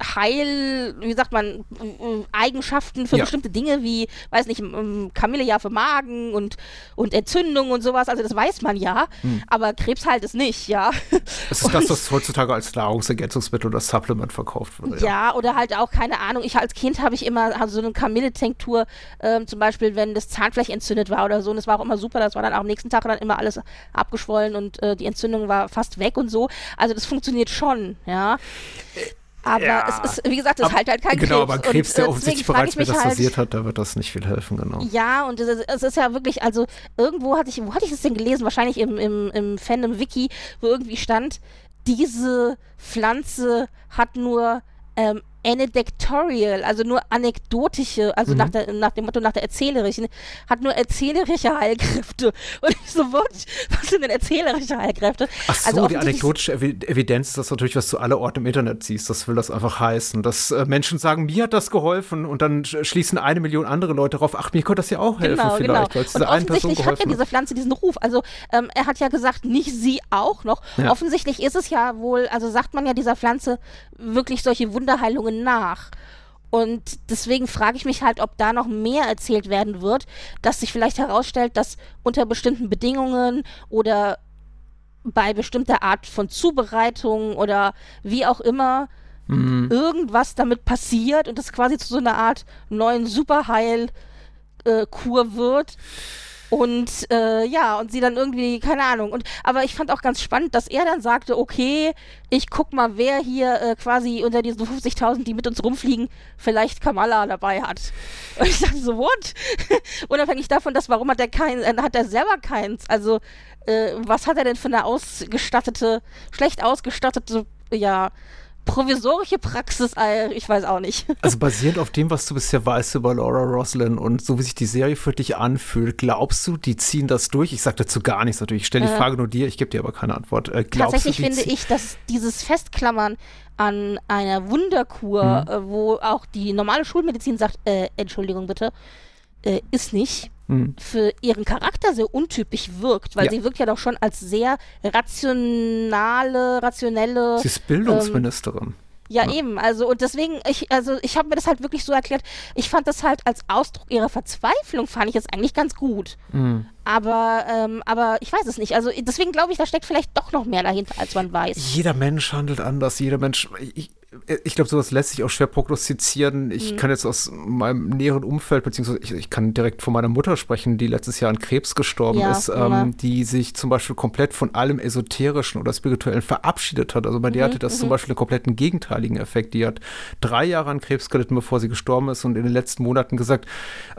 Heil, wie sagt man, äh, Eigenschaften für Ja. bestimmte Dinge, wie, weiß nicht, ähm, Kamille ja für Magen und, und Entzündung und sowas, also das weiß man ja, Hm. aber Krebs halt es nicht, ja. Das ist das, was heutzutage als Nahrungsergänzungsmittel oder Supplement verkauft wird. Ja, oder halt auch, keine Ahnung, ich als Kind habe ich immer hab so eine Kamille-Tinktur, ähm, zum Beispiel, wenn das Zahnfleisch entzündet war oder so, und das war auch immer super, das war dann auch am nächsten Tag dann immer alles abgeschwollen und äh, die Entzündung war fast weg und so, also das funktioniert schon, ja. Aber Ja. es ist, wie gesagt, es Aber- halt halt kein genau, Krebs. aber Krebs, und, der äh, offensichtlich deswegen frag bereits ich mich metastasiert halt, hat, da wird das nicht viel helfen, genau. ja, und es ist, es ist ja wirklich, also irgendwo hatte ich, wo hatte ich das denn gelesen? Wahrscheinlich im, im, im Fandom-Wiki, wo irgendwie stand, diese Pflanze hat nur ähm, anecdotal, also nur anekdotische, also Mhm. nach, der, nach dem Motto, nach der erzählerischen, hat nur erzählerische Heilkräfte. Und ich so, what? Was sind denn erzählerische Heilkräfte? Ach so, Also die offensichtlich- anekdotische Evi- Evidenz ist das natürlich, was du alle Orte im Internet siehst. Das will das einfach heißen. Dass äh, Menschen sagen, mir hat das geholfen und dann sch- schließen eine Million andere Leute drauf, ach, mir könnte das ja auch helfen Genau, vielleicht, genau. weil es Und dieser einen Person offensichtlich hat ja geholfen diese hat. Pflanze diesen Ruf. Also ähm, er hat ja gesagt, nicht sie auch noch. Ja. Offensichtlich ist es ja wohl, also sagt man ja dieser Pflanze wirklich solche Wunderheilungen nach. Und deswegen frage ich mich halt, ob da noch mehr erzählt werden wird, dass sich vielleicht herausstellt, dass unter bestimmten Bedingungen oder bei bestimmter Art von Zubereitung oder wie auch immer Mhm. irgendwas damit passiert und es quasi zu so einer Art neuen Superheil äh, Kur wird. Und äh, ja, und sie dann irgendwie, keine Ahnung. Und aber ich fand auch ganz spannend, dass er dann sagte, okay, ich guck mal, wer hier äh, quasi unter diesen fünfzigtausend, die mit uns rumfliegen, vielleicht Kamala dabei hat. Und ich dachte so, what? Unabhängig davon, dass warum hat er keinen, äh, hat er selber keins? Also, äh, was hat er denn für eine ausgestattete, schlecht ausgestattete, ja, provisorische Praxis, äh, ich weiß auch nicht. Also basierend auf dem, was du bisher weißt über Laura Roslin und so wie sich die Serie für dich anfühlt, glaubst du, die ziehen das durch? Ich sage dazu gar nichts natürlich. Ich stelle die Äh. Frage nur dir, ich gebe dir aber keine Antwort. Äh, glaubst Tatsächlich du, die finde zie- ich, dass dieses Festklammern an einer Wunderkur, Mhm. äh, wo auch die normale Schulmedizin sagt, äh, Entschuldigung bitte, äh, ist nicht, Hm. für ihren Charakter sehr untypisch wirkt, weil Ja. sie wirkt ja doch schon als sehr rationale, rationelle. Sie ist Bildungsministerin. Ja, Ja. eben, also und deswegen, ich, also ich habe mir das halt wirklich so erklärt, ich fand das halt als Ausdruck ihrer Verzweiflung, fand ich es eigentlich ganz gut. Hm. Aber, ähm, aber ich weiß es nicht. Also deswegen glaube ich, da steckt vielleicht doch noch mehr dahinter, als man weiß. Jeder Mensch handelt anders, jeder Mensch, ich, ich glaube, sowas lässt sich auch schwer prognostizieren. Ich Mhm. kann jetzt aus meinem näheren Umfeld, beziehungsweise ich, ich kann direkt von meiner Mutter sprechen, die letztes Jahr an Krebs gestorben Ja, ist, Mama. ähm, die sich zum Beispiel komplett von allem Esoterischen oder Spirituellen verabschiedet hat. Also bei der Mhm, hatte das mhm. zum Beispiel einen kompletten gegenteiligen Effekt. Die hat drei Jahre an Krebs gelitten, bevor sie gestorben ist und in den letzten Monaten gesagt, also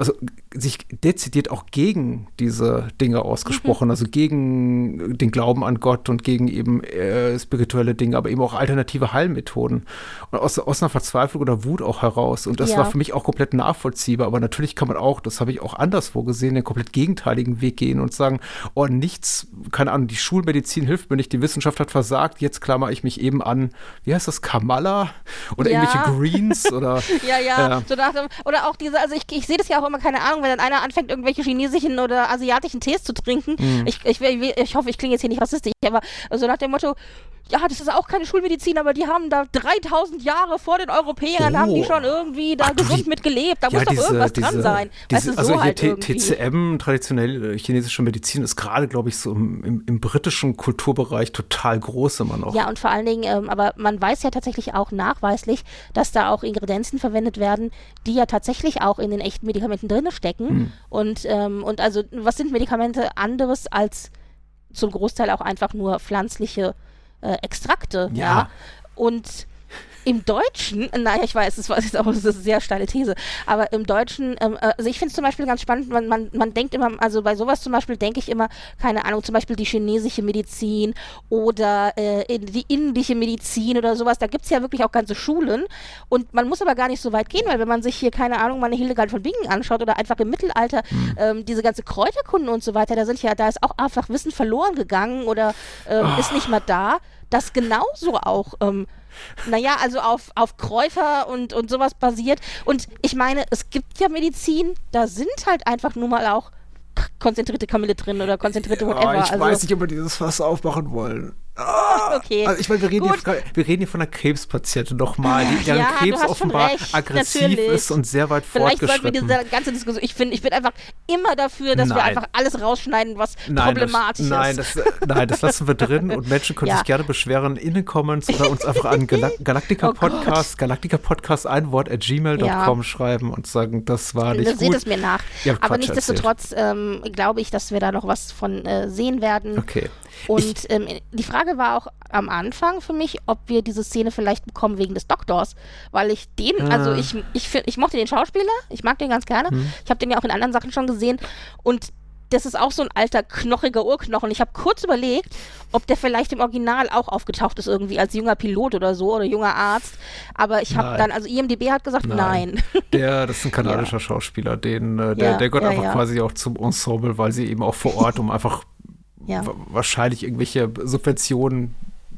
sich dezidiert auch gegen diese Dinge ausgesprochen, mhm. also gegen den Glauben an Gott und gegen eben äh, spirituelle Dinge, aber eben auch alternative Heilmethoden. Und aus, aus einer Verzweiflung oder Wut auch heraus. Und das ja. war für mich auch komplett nachvollziehbar. Aber natürlich kann man auch, das habe ich auch anderswo gesehen, den komplett gegenteiligen Weg gehen und sagen, oh, nichts, keine Ahnung, die Schulmedizin hilft mir nicht, die Wissenschaft hat versagt, jetzt klammer ich mich eben an, wie heißt das, Kamala? Oder ja. irgendwelche Greens oder ja, ja, ja. So nach dem, oder auch diese, also ich, ich sehe das ja auch immer, keine Ahnung, wenn dann einer anfängt, irgendwelche chinesischen oder asiatischen Tees zu trinken. Mhm. Ich, ich, ich, ich hoffe, ich klinge jetzt hier nicht rassistisch, aber so nach dem Motto, ja, das ist auch keine Schulmedizin, aber die haben da dreitausend Jahre vor den Europäern, oh. haben die schon irgendwie da Ach, gesund die, mit gelebt. Da ja, muss doch diese, irgendwas diese, dran sein. Diese, weißt du, also so hier halt T C M, traditionell chinesische Medizin, ist gerade, glaube ich, so im, im, im britischen Kulturbereich total groß immer noch. Ja, und vor allen Dingen, ähm, aber man weiß ja tatsächlich auch nachweislich, dass da auch Ingredienzen verwendet werden, die ja tatsächlich auch in den echten Medikamenten drin stecken. Hm. Und, ähm, und also, was sind Medikamente anderes als zum Großteil auch einfach nur pflanzliche Äh, Extrakte, ja. ja. Und im Deutschen, naja, ich weiß, das war jetzt auch eine sehr steile These, aber im Deutschen, ähm, also ich finde es zum Beispiel ganz spannend, man, man, man denkt immer, also bei sowas zum Beispiel denke ich immer, keine Ahnung, zum Beispiel die chinesische Medizin oder äh, die indische Medizin oder sowas, da gibt es ja wirklich auch ganze Schulen und man muss aber gar nicht so weit gehen, weil wenn man sich hier, keine Ahnung, mal eine Hildegard von Bingen anschaut oder einfach im Mittelalter, mhm. ähm, diese ganze Kräuterkunde und so weiter, da sind ja, da ist auch einfach Wissen verloren gegangen oder ähm, oh. ist nicht mehr da, das genauso auch ähm, naja, also auf, auf Kräuter und, und sowas basiert. Und ich meine, es gibt ja Medizin, da sind halt einfach nur mal auch konzentrierte Kamille drin oder konzentrierte ja, whatever. Ich also, weiß nicht, ob wir dieses Fass aufmachen wollen. Ah, okay. Also ich meine, wir reden, hier, wir reden hier von einer Krebspatientin nochmal, die deren ja, Krebs offenbar recht, aggressiv natürlich. ist und sehr weit Vielleicht fortgeschritten. Vielleicht sollten wir diese ganze Diskussion, ich finde ich bin einfach immer dafür, dass nein. wir einfach alles rausschneiden, was nein, problematisch das, nein, ist. Das, nein, das lassen wir drin und Menschen können ja. sich gerne beschweren in den Comments oder uns einfach an Gal Galactica Podcast, oh Galactica Podcast ein Wort at gmail Punkt com ja. schreiben und sagen, das war nicht gut. Seht es mir nach. Ja, aber nichtsdestotrotz ähm, glaube ich, dass wir da noch was von äh, sehen werden. Okay. Und ähm, die Frage war auch am Anfang für mich, ob wir diese Szene vielleicht bekommen wegen des Doktors, weil ich den, ah. also ich, ich, ich mochte den Schauspieler, ich mag den ganz gerne, hm. ich habe den ja auch in anderen Sachen schon gesehen und das ist auch so ein alter, knochiger Urknochen. Ich habe kurz überlegt, ob der vielleicht im Original auch aufgetaucht ist irgendwie als junger Pilot oder so oder junger Arzt, aber ich habe dann, also I M D B hat gesagt, nein. nein. Der, das ist ein kanadischer ja. Schauspieler, den, äh, der, ja, der gehört ja, einfach ja. quasi auch zum Ensemble, weil sie eben auch vor Ort, um einfach Ja. wahrscheinlich irgendwelche Subventionen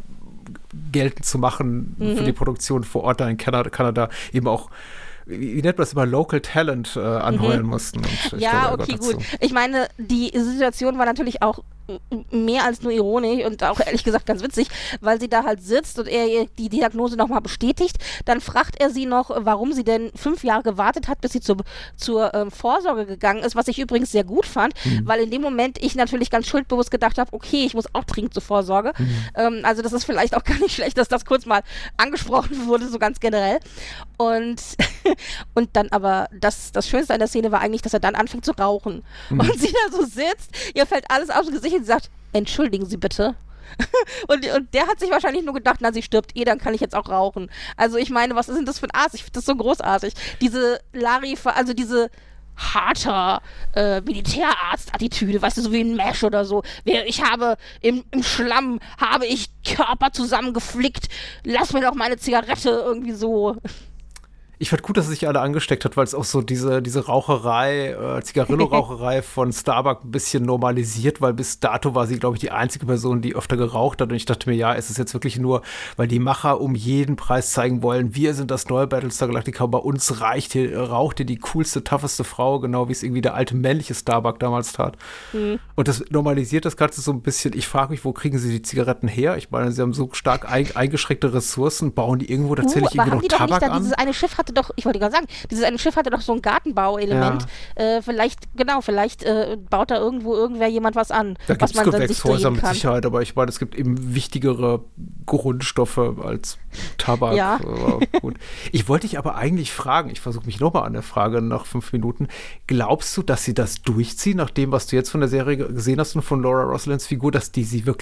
geltend zu machen mhm. für die Produktion vor Ort da in Kanada, Kanada eben auch, wie, wie nennt man das immer, Local Talent äh, anheuern mhm. mussten. Und ja, okay, gut. Ich meine, die Situation war natürlich auch mehr als nur ironisch und auch ehrlich gesagt ganz witzig, weil sie da halt sitzt und er ihr die Diagnose nochmal bestätigt. Dann fragt er sie noch, warum sie denn fünf Jahre gewartet hat, bis sie zur, zur ähm, Vorsorge gegangen ist, was ich übrigens sehr gut fand, mhm. weil in dem Moment ich natürlich ganz schuldbewusst gedacht habe, okay, ich muss auch dringend zur Vorsorge. Mhm. Ähm, also das ist vielleicht auch gar nicht schlecht, dass das kurz mal angesprochen wurde, so ganz generell. Und, und dann aber, das, das Schönste an der Szene war eigentlich, dass er dann anfängt zu rauchen. Mhm. Und sie da so sitzt, ihr fällt alles aus dem Gesicht und sie sagt, entschuldigen Sie bitte. und, und der hat sich wahrscheinlich nur gedacht, na, sie stirbt eh, dann kann ich jetzt auch rauchen. Also ich meine, was ist denn das für ein Arzt? Ich finde das so großartig. Diese Larifar, also diese harter äh, Militärarzt-Attitüde, weißt du, so wie ein Mesh oder so. Ich habe im, im Schlamm, habe ich Körper zusammengeflickt, lass mir doch meine Zigarette irgendwie so. Ich fand gut, dass er sich alle angesteckt hat, weil es auch so diese, diese Raucherei, äh, Zigarillo-Raucherei von Starbuck ein bisschen normalisiert, weil bis dato war sie, glaube ich, die einzige Person, die öfter geraucht hat. Und ich dachte mir, ja, ist es jetzt wirklich nur, weil die Macher um jeden Preis zeigen wollen, wir sind das neue Battlestar Galactica, bei uns reicht hier, raucht hier die coolste, tougheste Frau, genau wie es irgendwie der alte männliche Starbuck damals tat. Mhm. Und das normalisiert das Ganze so ein bisschen. Ich frage mich, wo kriegen sie die Zigaretten her? Ich meine, sie haben so stark ein, eingeschränkte Ressourcen, bauen die irgendwo tatsächlich uh, irgendwie noch Tabak an? Dieses eine Schiff hatte doch, ich wollte gerade sagen, dieses eine Schiff hatte doch so ein Gartenbauelement. Ja. Äh, vielleicht, genau, vielleicht äh, baut da irgendwo irgendwer jemand was an, da was man dann sich drehen kann. Mit Sicherheit, aber ich meine, es gibt eben wichtigere Grundstoffe als Tabak. Ja. Aber gut. Ich wollte dich aber eigentlich fragen, ich versuche mich nochmal an der Frage nach fünf Minuten, glaubst du, dass sie das durchziehen, nach dem, was du jetzt von der Serie gesehen hast und von Laura Roslins Figur, dass die sie wirklich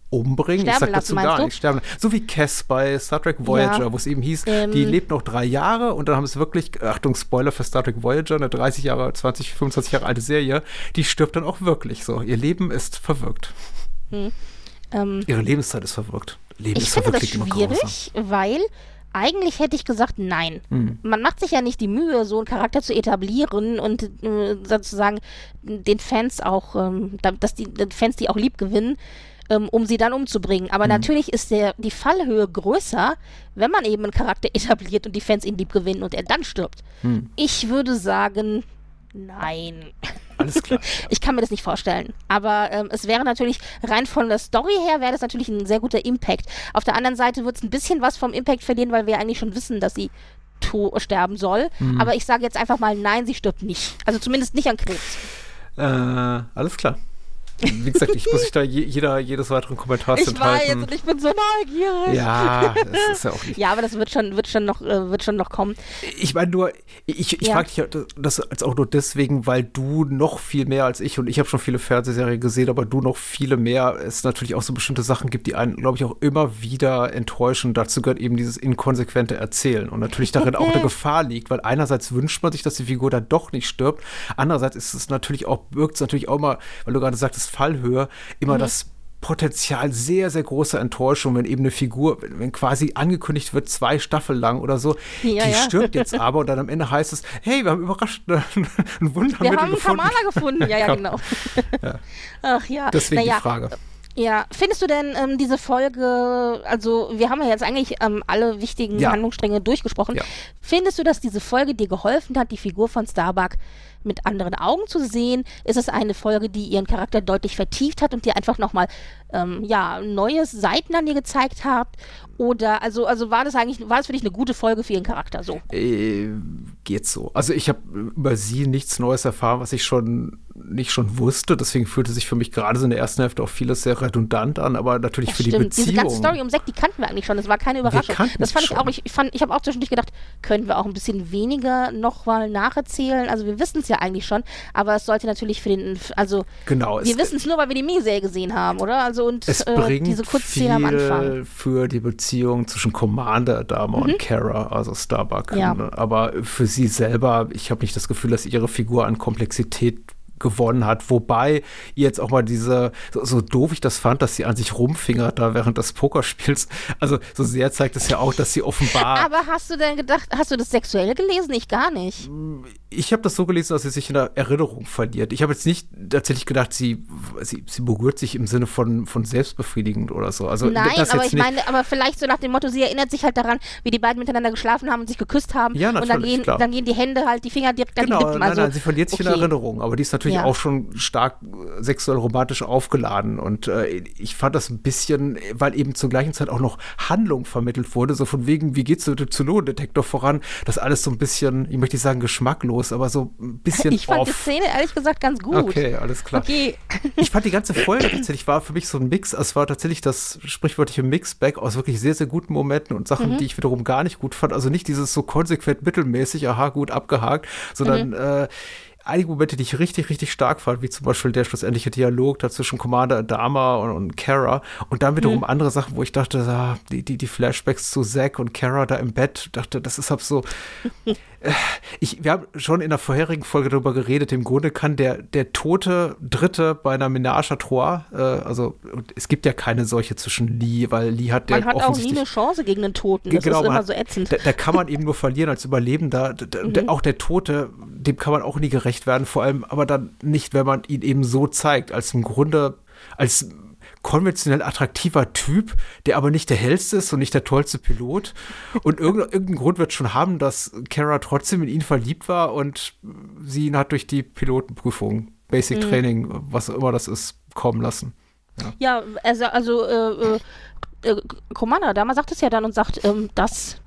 umbringen. Sterben ich sag lassen, dazu meinst gar du? nichts. Sterben. So wie Cass bei Star Trek Voyager, Ja. wo es eben hieß, Ähm. die lebt noch drei Jahre und dann haben es wirklich, Achtung, Spoiler für Star Trek Voyager, eine dreißig Jahre, zwanzig, fünfundzwanzig Jahre alte Serie, die stirbt dann auch wirklich so. Ihr Leben ist verwirkt. Hm. Ähm, Ihre Lebenszeit ist verwirkt. Leben ich ist finde das verwirkt, immer grausam. schwierig, weil eigentlich hätte ich gesagt, nein. Hm. Man macht sich ja nicht die Mühe, so einen Charakter zu etablieren und äh, sozusagen den Fans auch, ähm, da- dass die den Fans die auch lieb gewinnen, ähm, um sie dann umzubringen. Aber Hm. natürlich ist der, die Fallhöhe größer, wenn man eben einen Charakter etabliert und die Fans ihn lieb gewinnen und er dann stirbt. Hm. Ich würde sagen, nein. Alles klar. Ich kann mir das nicht vorstellen. Aber ähm, es wäre natürlich, rein von der Story her, wäre das natürlich ein sehr guter Impact. Auf der anderen Seite wird es ein bisschen was vom Impact verlieren, weil wir eigentlich schon wissen, dass sie to- sterben soll. Mhm. Aber ich sage jetzt einfach mal, nein, sie stirbt nicht. Also zumindest nicht an Krebs. Äh, alles klar. Wie gesagt, ich muss sich da je, jeder, jedes weiteren Kommentars Ich weiß enthalten. und ich bin so neugierig. Ja, das ist ja auch nicht. Ja, aber das wird schon, wird schon noch, äh, wird schon noch kommen. Ich meine nur, ich, ich Ja. frage dich ja das als auch nur deswegen, weil du noch viel mehr als ich, und ich habe schon viele Fernsehserien gesehen, aber du noch viele mehr, es natürlich auch so bestimmte Sachen gibt, die einen, glaube ich, auch immer wieder enttäuschen. Dazu gehört eben dieses inkonsequente Erzählen und natürlich darin auch eine Gefahr liegt, weil einerseits wünscht man sich, dass die Figur dann doch nicht stirbt, andererseits ist es natürlich auch, wirkt es natürlich auch mal, weil du gerade sagtest, Fallhöhe, immer Mhm. das Potenzial sehr, sehr großer Enttäuschung, wenn eben eine Figur, wenn, wenn quasi angekündigt wird, zwei Staffeln lang oder so, Ja, die ja. stirbt jetzt aber und dann am Ende heißt es, hey, wir haben überrascht ein Wundermittel Wir haben gefunden. Kamala gefunden. Ja, ja, genau. Ja. Ach ja. Deswegen naja, die Frage. Ja, findest du denn ähm, diese Folge, also wir haben ja jetzt eigentlich ähm, alle wichtigen Ja. Handlungsstränge durchgesprochen. Ja. Findest du, dass diese Folge dir geholfen hat, die Figur von Starbuck mit anderen Augen zu sehen? Ist es eine Folge, die ihren Charakter deutlich vertieft hat und dir einfach nochmal ähm, ja, neue Seiten an ihr gezeigt hat? Oder, also, also war das eigentlich, war das für dich eine gute Folge für ihren Charakter so? Äh, geht so. Also ich habe über sie nichts Neues erfahren, was ich schon nicht schon wusste. Deswegen fühlte sich für mich gerade so in der ersten Hälfte auch vieles sehr redundant an, aber natürlich Ja, für stimmt. die Beziehung. Diese ganze Story um Zack, die kannten wir eigentlich schon. Das war keine Überraschung. kannten Das sie fand ich schon. auch. Ich, ich, fand- ich habe auch zwischendurch gedacht, können wir auch ein bisschen weniger nochmal nacherzählen? Also wir wissen es ja eigentlich schon, aber es sollte natürlich für den, also Genau, wir es- wissen es nur, weil wir die Miniserie gesehen haben, oder? Also und Es äh, bringt diese Kurzszene am Anfang. viel für die Beziehung zwischen Commander Dama und Kara, also Starbuck. Ja. Aber für sie selber, ich habe nicht das Gefühl, dass ihre Figur an Komplexität gewonnen hat, wobei ihr jetzt auch mal diese, so, so doof ich das fand, dass sie an sich rumfingert da während des Pokerspiels, also so sehr zeigt es ja auch, dass sie offenbar, Aber hast du denn gedacht, hast du das sexuell gelesen? Ich gar nicht. ich habe das so gelesen, dass sie sich in der Erinnerung verliert. Ich habe jetzt nicht tatsächlich gedacht, sie, sie, sie berührt sich im Sinne von, von selbstbefriedigend oder so. Also Nein, das aber jetzt ich nicht. meine, aber vielleicht so nach dem Motto, sie erinnert sich halt daran, wie die beiden miteinander geschlafen haben und sich geküsst haben. Ja, und dann natürlich, gehen, klar. dann gehen die Hände halt, die Finger direkt an Genau, die Lippen. nein, Also, nein, sie verliert sich in okay. der Erinnerung, aber die ist natürlich Ja. auch schon stark äh, sexuell romantisch aufgeladen und äh, ich fand das ein bisschen, weil eben zur gleichen Zeit auch noch Handlung vermittelt wurde, so von wegen, wie geht's mit dem Zylonendetektor voran, das alles so ein bisschen, ich möchte nicht sagen geschmacklos, aber so ein bisschen Ich fand off. die Szene ehrlich gesagt ganz gut. Okay, alles klar. Okay. Ich fand die ganze Folge tatsächlich, war für mich so ein Mix, es war tatsächlich das sprichwörtliche Mixback aus wirklich sehr, sehr guten Momenten und Sachen, Mhm. die ich wiederum gar nicht gut fand. Also nicht dieses so konsequent mittelmäßig, aha, gut abgehakt, sondern Mhm. äh, einige Momente, die ich richtig, richtig stark fand, wie zum Beispiel der schlussendliche Dialog da zwischen Commander Adama und, und Kara und dann wiederum Mhm. andere Sachen, wo ich dachte, ah, die, die, die Flashbacks zu Zack und Kara da im Bett, dachte, das ist halt so äh, ich, wir haben schon in der vorherigen Folge darüber geredet, im Grunde kann der, der tote Dritte bei einer Ménage à Trois, äh, also es gibt ja keine solche zwischen Lee, weil Lee hat der Man hat auch nie offensichtlich eine Chance gegen einen Toten. Das Genau, ist man immer hat- so ätzend. Da, da kann man eben nur verlieren als Überlebender. Da, da, der, auch der Tote, dem kann man auch nie gerecht werden, vor allem aber dann nicht, wenn man ihn eben so zeigt, als im Grunde, als konventionell attraktiver Typ, der aber nicht der hellste ist und nicht der tollste Pilot. Und irgendein, irgendein Grund wird schon haben, dass Kara trotzdem in ihn verliebt war und sie ihn hat durch die Pilotenprüfung, Basic Training, was auch immer das ist, kommen lassen. Ja, also, also äh, äh, äh, Commander, damals sagt es ja dann und sagt, ähm, dass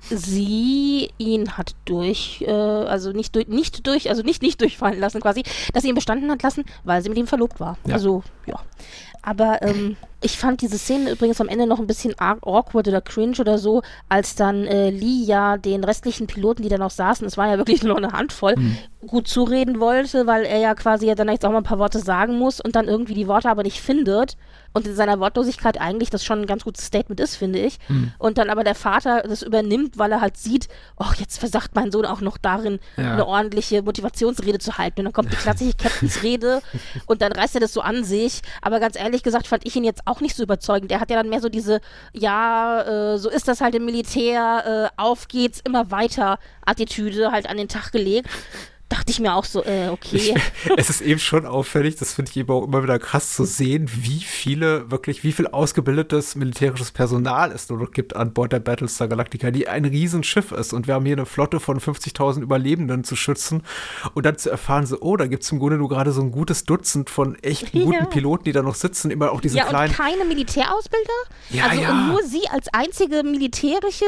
sie ihn hat durch, äh, also nicht durch, nicht durch, also nicht nicht durchfallen lassen quasi, dass sie ihn bestanden hat lassen, weil sie mit ihm verlobt war. Ja. Also, ja. Aber, ähm, Ich fand diese Szene übrigens am Ende noch ein bisschen awkward oder cringe oder so, als dann äh, Lee ja den restlichen Piloten, die da noch saßen, es war ja wirklich nur noch eine Handvoll, mhm. gut zureden wollte, weil er ja quasi ja dann jetzt auch mal ein paar Worte sagen muss und dann irgendwie die Worte aber nicht findet und in seiner Wortlosigkeit eigentlich das schon ein ganz gutes Statement ist, finde ich. Mhm. Und dann aber der Vater das übernimmt, weil er halt sieht, oh, jetzt versagt mein Sohn auch noch darin, ja. eine ordentliche Motivationsrede zu halten. Und dann kommt die klassische Captains-Rede und dann reißt er das so an sich. Aber ganz ehrlich gesagt fand ich ihn jetzt auch nicht so überzeugend. Er hat ja dann mehr so diese, ja, äh, so ist das halt im Militär, äh, auf geht's, immer weiter Attitüde halt an den Tag gelegt. Dachte ich mir auch so, äh, okay. Ich, es ist eben schon auffällig, das finde ich eben auch immer wieder krass zu sehen, wie viele, wirklich, wie viel ausgebildetes militärisches Personal es nur noch gibt an Bord der Battlestar Galactica, die ein Riesenschiff ist und wir haben hier eine Flotte von fünfzigtausend Überlebenden zu schützen und dann zu erfahren, so, oh, da gibt es im Grunde nur gerade so ein gutes Dutzend von echt guten ja. Piloten, die da noch sitzen, immer auch diese ja, kleinen... Ja, und keine Militärausbilder? Ja, also ja. Und nur sie als einzige militärische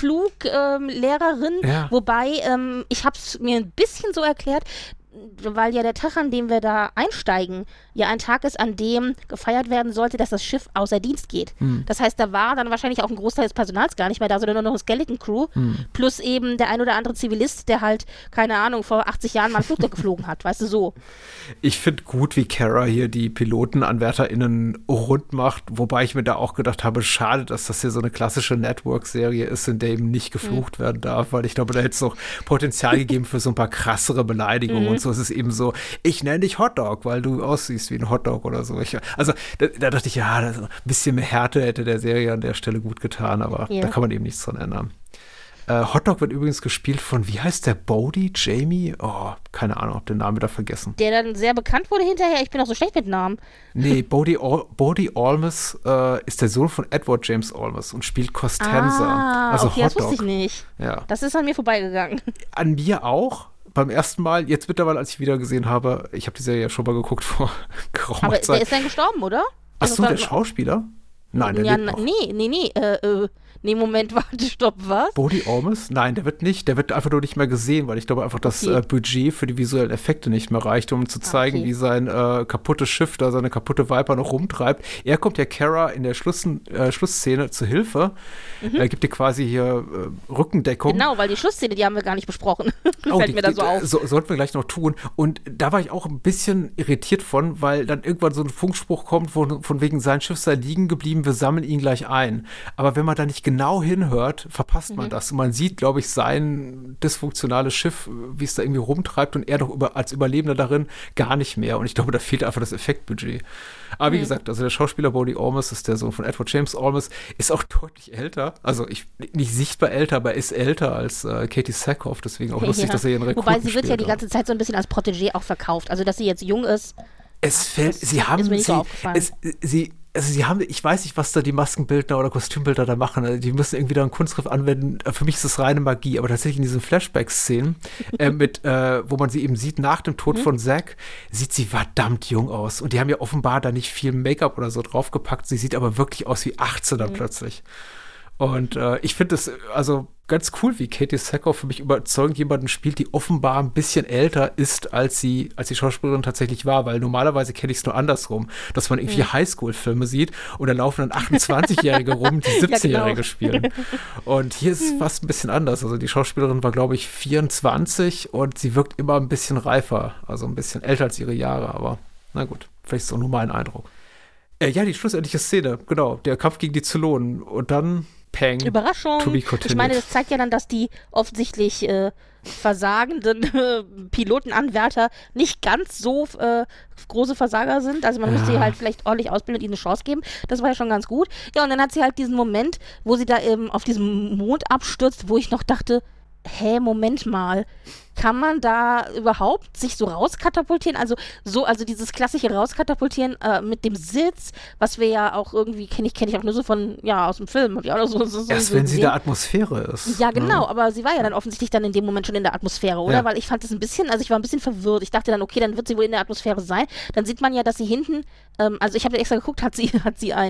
Fluglehrerin, ähm, ja. wobei, ähm, ich habe es mir ein bisschen so erklärt, weil ja der Tag, an dem wir da einsteigen, ja ein Tag ist, an dem gefeiert werden sollte, dass das Schiff außer Dienst geht. Hm. Das heißt, da war dann wahrscheinlich auch ein Großteil des Personals gar nicht mehr da, sondern nur noch eine Skeleton-Crew, hm. plus eben der ein oder andere Zivilist, der halt, keine Ahnung, vor achtzig Jahren mal ein Flugzeug geflogen hat, weißt du, so. Ich finde gut, wie Kara hier die PilotenanwärterInnen rund macht, wobei ich mir da auch gedacht habe, schade, dass das hier so eine klassische Network-Serie ist, in der eben nicht geflucht hm. werden darf, weil ich glaube, da hätte es noch Potenzial gegeben für so ein paar krassere Beleidigungen mhm. und so. Es ist eben so, ich nenne dich Hotdog, weil du aussiehst wie ein Hotdog oder so. Ich, also da, da dachte ich, ja, das, ein bisschen mehr Härte hätte der Serie an der Stelle gut getan, aber ja. da kann man eben nichts dran ändern. Äh, Hotdog wird übrigens gespielt von, wie heißt der, Bodhi, Jamie? Oh, keine Ahnung, hab den Namen wieder vergessen. Der dann sehr bekannt wurde hinterher, ich bin auch so schlecht mit Namen. Nee, Bodhi, Al- Bodhi Almus äh, ist der Sohn von Edward James Almus und spielt Costanza. Ah, also okay, Hotdog. Das wusste ich nicht. Ja. Das ist an mir vorbeigegangen. An mir auch. Beim ersten Mal, jetzt mittlerweile, als ich wieder gesehen habe, ich habe die Serie ja schon mal geguckt vor geraumer Aber Zeit. der ist dann gestorben, oder? Ach so, der Schauspieler? Nein, der ja, lebt noch. Nee, nee, nee, äh, äh, nee, Moment, warte, stopp, was? Bodhi Almus? Nein, der wird nicht, der wird einfach nur nicht mehr gesehen, weil ich glaube einfach das okay. äh, Budget für die visuellen Effekte nicht mehr reicht, um zu zeigen, okay. wie sein äh, kaputtes Schiff da, seine kaputte Viper noch rumtreibt. Er kommt ja Kara in der Schluss, äh, Schlussszene zu Hilfe. Mhm. Er gibt ihr quasi hier äh, Rückendeckung. Genau, weil die Schlussszene, die haben wir gar nicht besprochen. Oh, Fällt die, mir da so auf. So, sollten wir gleich noch tun. Und da war ich auch ein bisschen irritiert von, weil dann irgendwann so ein Funkspruch kommt, von, von wegen, sein Schiff sei liegen geblieben, wir sammeln ihn gleich ein. Aber wenn man da nicht genau hinhört, verpasst man mhm. das. Und man sieht, glaube ich, sein dysfunktionales Schiff, wie es da irgendwie rumtreibt und er doch über, als Überlebender darin gar nicht mehr. Und ich glaube, da fehlt einfach das Effektbudget. Aber mhm. wie gesagt, also der Schauspieler Bodhi Almus ist der Sohn von Edward James Almus, ist auch deutlich älter. Also ich, nicht sichtbar älter, aber ist älter als äh, Katie Sackhoff. Deswegen auch lustig, ja. dass er ihren Rekruten Wobei sie wird ja die ganze Zeit so ein bisschen als Protégé auch verkauft. Also dass sie jetzt jung ist. Es fällt, sie haben, sie, so es, sie, also sie haben, ich weiß nicht, was da die Maskenbildner oder Kostümbildner da machen. Also die müssen irgendwie da einen Kunstgriff anwenden. Für mich ist das reine Magie, aber tatsächlich in diesen Flashback-Szenen, äh, mit, äh, wo man sie eben sieht nach dem Tod mhm. von Zack, sieht sie verdammt jung aus. Und die haben ja offenbar da nicht viel Make-up oder so draufgepackt. Sie sieht aber wirklich aus wie achtzehn dann mhm. plötzlich. Und äh, ich finde es also ganz cool, wie Katie Sackhoff für mich überzeugend jemanden spielt, die offenbar ein bisschen älter ist, als sie, als die Schauspielerin tatsächlich war, weil normalerweise kenne ich es nur andersrum, dass man irgendwie mhm. Highschool-Filme sieht und da laufen dann achtundzwanzigjährige rum, die siebzehnjährige ja, genau. spielen. Und hier ist es fast ein bisschen anders. Also die Schauspielerin war, glaube ich, vierundzwanzig und sie wirkt immer ein bisschen reifer, also ein bisschen älter als ihre Jahre, aber na gut, vielleicht ist es auch nur mein Eindruck. Äh, ja, die schlussendliche Szene, genau, der Kampf gegen die Zylonen und dann Peng. Überraschung. To be continued. Ich meine, das zeigt ja dann, dass die offensichtlich äh, versagenden äh, Pilotenanwärter nicht ganz so äh, große Versager sind. Also man ja. müsste sie halt vielleicht ordentlich ausbilden und ihnen eine Chance geben. Das war ja schon ganz gut. Ja, und dann hat sie halt diesen Moment, wo sie da eben auf diesem Mond abstürzt, wo ich noch dachte, hä, Moment mal, kann man da überhaupt sich so rauskatapultieren? Also so, also dieses klassische Rauskatapultieren äh, mit dem Sitz, was wir ja auch irgendwie, kenne ich, kenne ich auch nur so von, ja, aus dem Film. Hab ich auch noch so, so, Erst so wenn gesehen. sie in der Atmosphäre ist. Ja, genau, ne? Aber sie war ja dann offensichtlich dann in dem Moment schon in der Atmosphäre, oder? Ja. Weil ich fand das ein bisschen, also ich war ein bisschen verwirrt. Ich dachte dann, okay, dann wird sie wohl in der Atmosphäre sein. Dann sieht man ja, dass sie hinten, ähm, also ich habe extra geguckt, hat sie, hat sie ein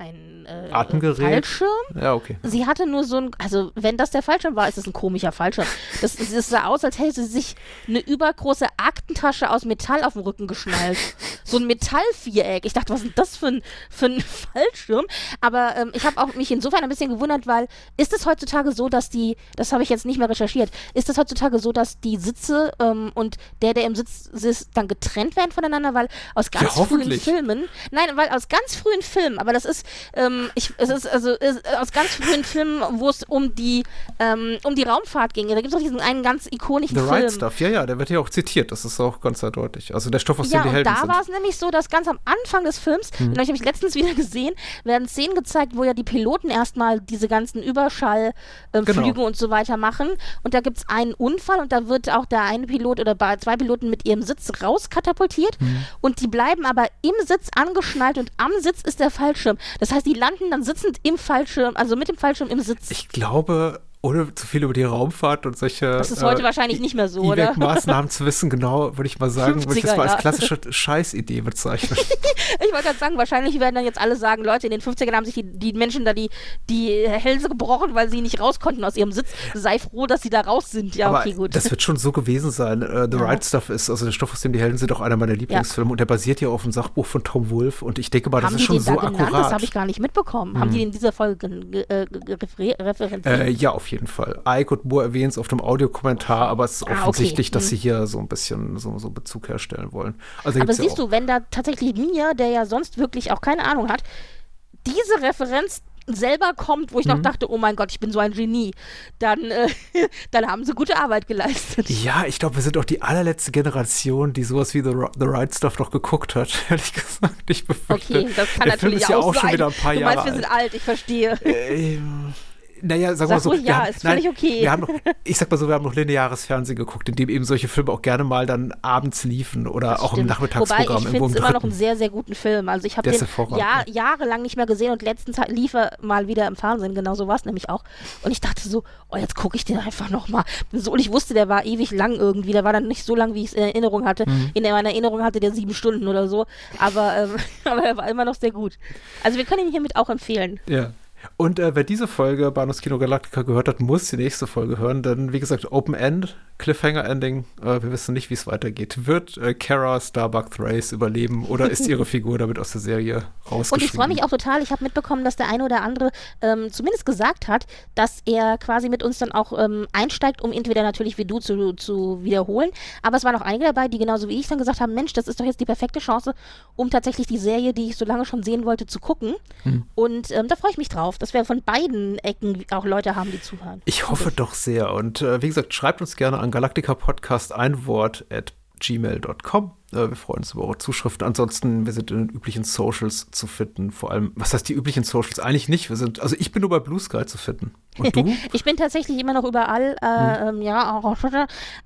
ein äh, Atemgerät? Fallschirm. Ja, okay. Sie hatte nur so ein, also wenn das der Fallschirm war, ist es ein komischer Fallschirm. Das, das sah aus, als hätte sie sich eine übergroße Aktentasche aus Metall auf den Rücken geschnallt. So ein Metallviereck. Ich dachte, was ist denn das für ein, für ein Fallschirm? Aber ähm, ich habe auch mich insofern ein bisschen gewundert, weil ist es heutzutage so, dass die, das habe ich jetzt nicht mehr recherchiert, ist es heutzutage so, dass die Sitze ähm, und der, der im Sitz sitzt, dann getrennt werden voneinander, weil aus ganz Ja, frühen Filmen, nein, weil aus ganz frühen Filmen, aber das ist, ähm, ich, es ist also ist, aus ganz frühen Filmen, wo es um die, ähm, um die Raumfahrt ging. Da gibt es auch diesen einen ganz ikonischen The Film. Right Stuff, ja, ja, der wird ja auch zitiert, das ist auch ganz eindeutig. Also der Stoff, aus Ja, dem die und Helden da sind. war es nämlich so, dass ganz am Anfang des Films, Mhm. den habe ich nämlich letztens wieder gesehen, werden Szenen gezeigt, wo ja die Piloten erstmal diese ganzen Überschallflüge ähm, Genau. Flüge und so weiter machen. Und da gibt es einen Unfall und da wird auch der eine Pilot oder bei- zwei Piloten mit ihrem Sitz rauskatapultiert. Mhm. Und die bleiben aber im Sitz angeschnallt und am Sitz ist der Fallschirm. Das heißt, die landen dann sitzend im Fallschirm, also mit dem Fallschirm im Sitz. Ich glaube, ohne zu viel über die Raumfahrt und solche Das ist heute äh, wahrscheinlich nicht mehr so, oder? E-Maßnahmen zu wissen, genau, würde ich mal sagen, würde ich das fünfziger, mal als ja. klassische Scheißidee bezeichnen. Ich wollte gerade sagen, wahrscheinlich werden dann jetzt alle sagen, Leute, in den fünfzigern haben sich die, die Menschen da die, die Hälse gebrochen, weil sie nicht raus konnten aus ihrem Sitz. Sei froh, dass sie da raus sind. Ja, Aber okay, gut. das wird schon so gewesen sein. Uh, The Ja. Right Stuff ist, also der Stoff, aus dem die Helden sind, auch einer meiner Lieblingsfilme und der basiert ja auf dem Sachbuch von Tom Wolfe und ich denke mal, das haben ist die schon den so da genannt? akkurat. Das habe ich gar nicht mitbekommen. Haben die den in dieser Folge ge- äh, ge- refer- referenziert? Äh, ja, auf jeden Fall. Ike und Moore erwähnen es auf dem Audiokommentar, aber es ist Ah, okay. offensichtlich, dass Hm. sie hier so ein bisschen so, so Bezug herstellen wollen. Also da Aber gibt's ja siehst auch- du, wenn da tatsächlich mir, der ja sonst wirklich auch keine Ahnung hat, diese Referenz selber kommt, wo ich Mhm. noch dachte, oh mein Gott, ich bin so ein Genie, dann, äh, dann haben sie gute Arbeit geleistet. Ja, ich glaube, wir sind auch die allerletzte Generation, die sowas wie The, Ri- The Right Stuff noch geguckt hat, ehrlich gesagt. Ich befürchte, Okay, das kann der Film natürlich ist ja auch auch sein. schon wieder ein paar du Jahre meinst, wir sind alt, ich verstehe. Ähm, naja, sagen wir Sag so. ruhig wir ja, haben- ist völlig okay. Wir haben noch, ich sag mal so, wir haben noch lineares Fernsehen geguckt, in dem eben solche Filme auch gerne mal dann abends liefen oder Das auch im stimmt. Nachmittagsprogramm Wobei ich irgendwo finde im es immer noch einen dritten. sehr, sehr guten Film. Also ich habe Der ist den hervorragend, Jahr, ja. jahrelang nicht mehr gesehen und letztens hat- lief er mal wieder im Fernsehen. Genau so war es nämlich auch. Und ich dachte so, oh, jetzt gucke ich den einfach nochmal. So, und ich wusste, der war ewig lang irgendwie. Der war dann nicht so lang, wie ich es in Erinnerung hatte. Mhm. In meiner Erinnerung hatte der sieben Stunden oder so. Aber, ähm, aber er war immer noch sehr gut. Also wir können ihn hiermit auch empfehlen. Ja. Und äh, wer diese Folge Bahnhofs Kino Galactica gehört hat, muss die nächste Folge hören, denn wie gesagt, Open End, Cliffhanger Ending, äh, wir wissen nicht, wie es weitergeht. Wird äh, Kara Starbuck Thrace überleben oder ist ihre Figur damit aus der Serie rausgeschrieben? Und ich freue mich auch total. Ich habe mitbekommen, dass der eine oder andere ähm, zumindest gesagt hat, dass er quasi mit uns dann auch ähm, einsteigt, um entweder natürlich wie du zu, zu wiederholen. Aber es waren auch einige dabei, die genauso wie ich dann gesagt haben, Mensch, das ist doch jetzt die perfekte Chance, um tatsächlich die Serie, die ich so lange schon sehen wollte, zu gucken. Hm. Und ähm, da freue ich mich drauf, dass wir von beiden Ecken auch Leute haben, die zuhören. Ich hoffe doch sehr. Und äh, wie gesagt, schreibt uns gerne an Galactica Podcast ein Wort at gmail dot com. Äh, wir freuen uns über eure Zuschriften. Ansonsten, wir sind in den üblichen Socials zu finden. Vor allem, was heißt die üblichen Socials? Eigentlich nicht. Wir sind, also ich bin nur bei Blue Sky zu finden. Und du? Ich bin tatsächlich immer noch überall, äh, Hm. ähm, ja, auch auf Twitter,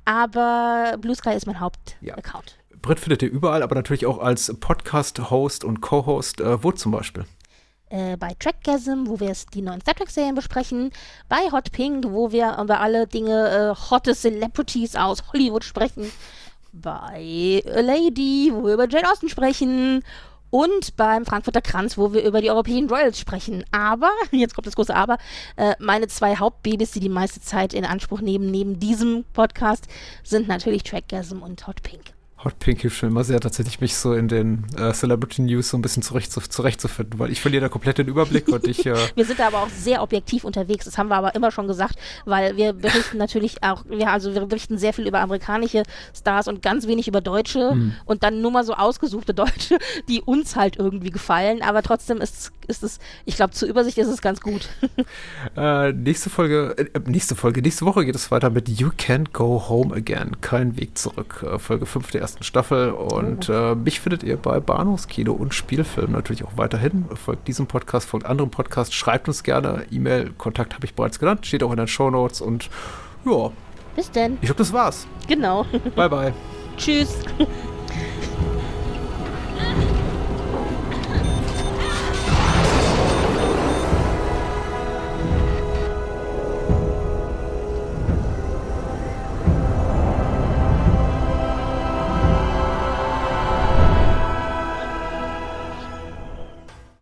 aber Blue Sky ist mein Hauptaccount. Brit findet ihr überall, aber natürlich auch als Podcast-Host und Co-Host. Äh, wo zum Beispiel? Äh, bei Trackgasm, wo wir es die neuen Star Trek-Serien besprechen, bei Hot Pink, wo wir über alle Dinge äh, hotte Celebrities aus Hollywood sprechen, bei A Lady, wo wir über Jane Austen sprechen und beim Frankfurter Kranz, wo wir über die europäischen Royals sprechen. Aber, jetzt kommt das große Aber, äh, meine zwei Hauptbabys, die die meiste Zeit in Anspruch nehmen, neben diesem Podcast, sind natürlich Trackgasm und Hot Pink. Hot Pink hilft schon immer sehr, tatsächlich mich so in den äh, Celebrity News so ein bisschen zurecht zu, zurechtzufinden, weil ich verliere da komplett den Überblick und ich. Äh, Wir sind da aber auch sehr objektiv unterwegs. Das haben wir aber immer schon gesagt, weil wir berichten natürlich auch, ja, also wir berichten sehr viel über amerikanische Stars und ganz wenig über Deutsche Hm. und dann nur mal so ausgesuchte Deutsche, die uns halt irgendwie gefallen. Aber trotzdem ist, ist es, ich glaube, zur Übersicht ist es ganz gut. äh, nächste Folge, äh, nächste Folge, nächste Woche geht es weiter mit You Can't Go Home Again. Kein Weg zurück. Äh, Folge fünf der ersten Staffel. Und äh, mich findet ihr bei Bahnhofskino und Spielfilm natürlich auch weiterhin. Folgt diesem Podcast, folgt anderen Podcasts, schreibt uns gerne. E-Mail, Kontakt habe ich bereits genannt, steht auch in den Shownotes. Und ja, Bis denn. ich glaube, das war's. Genau. Bye, bye. Tschüss.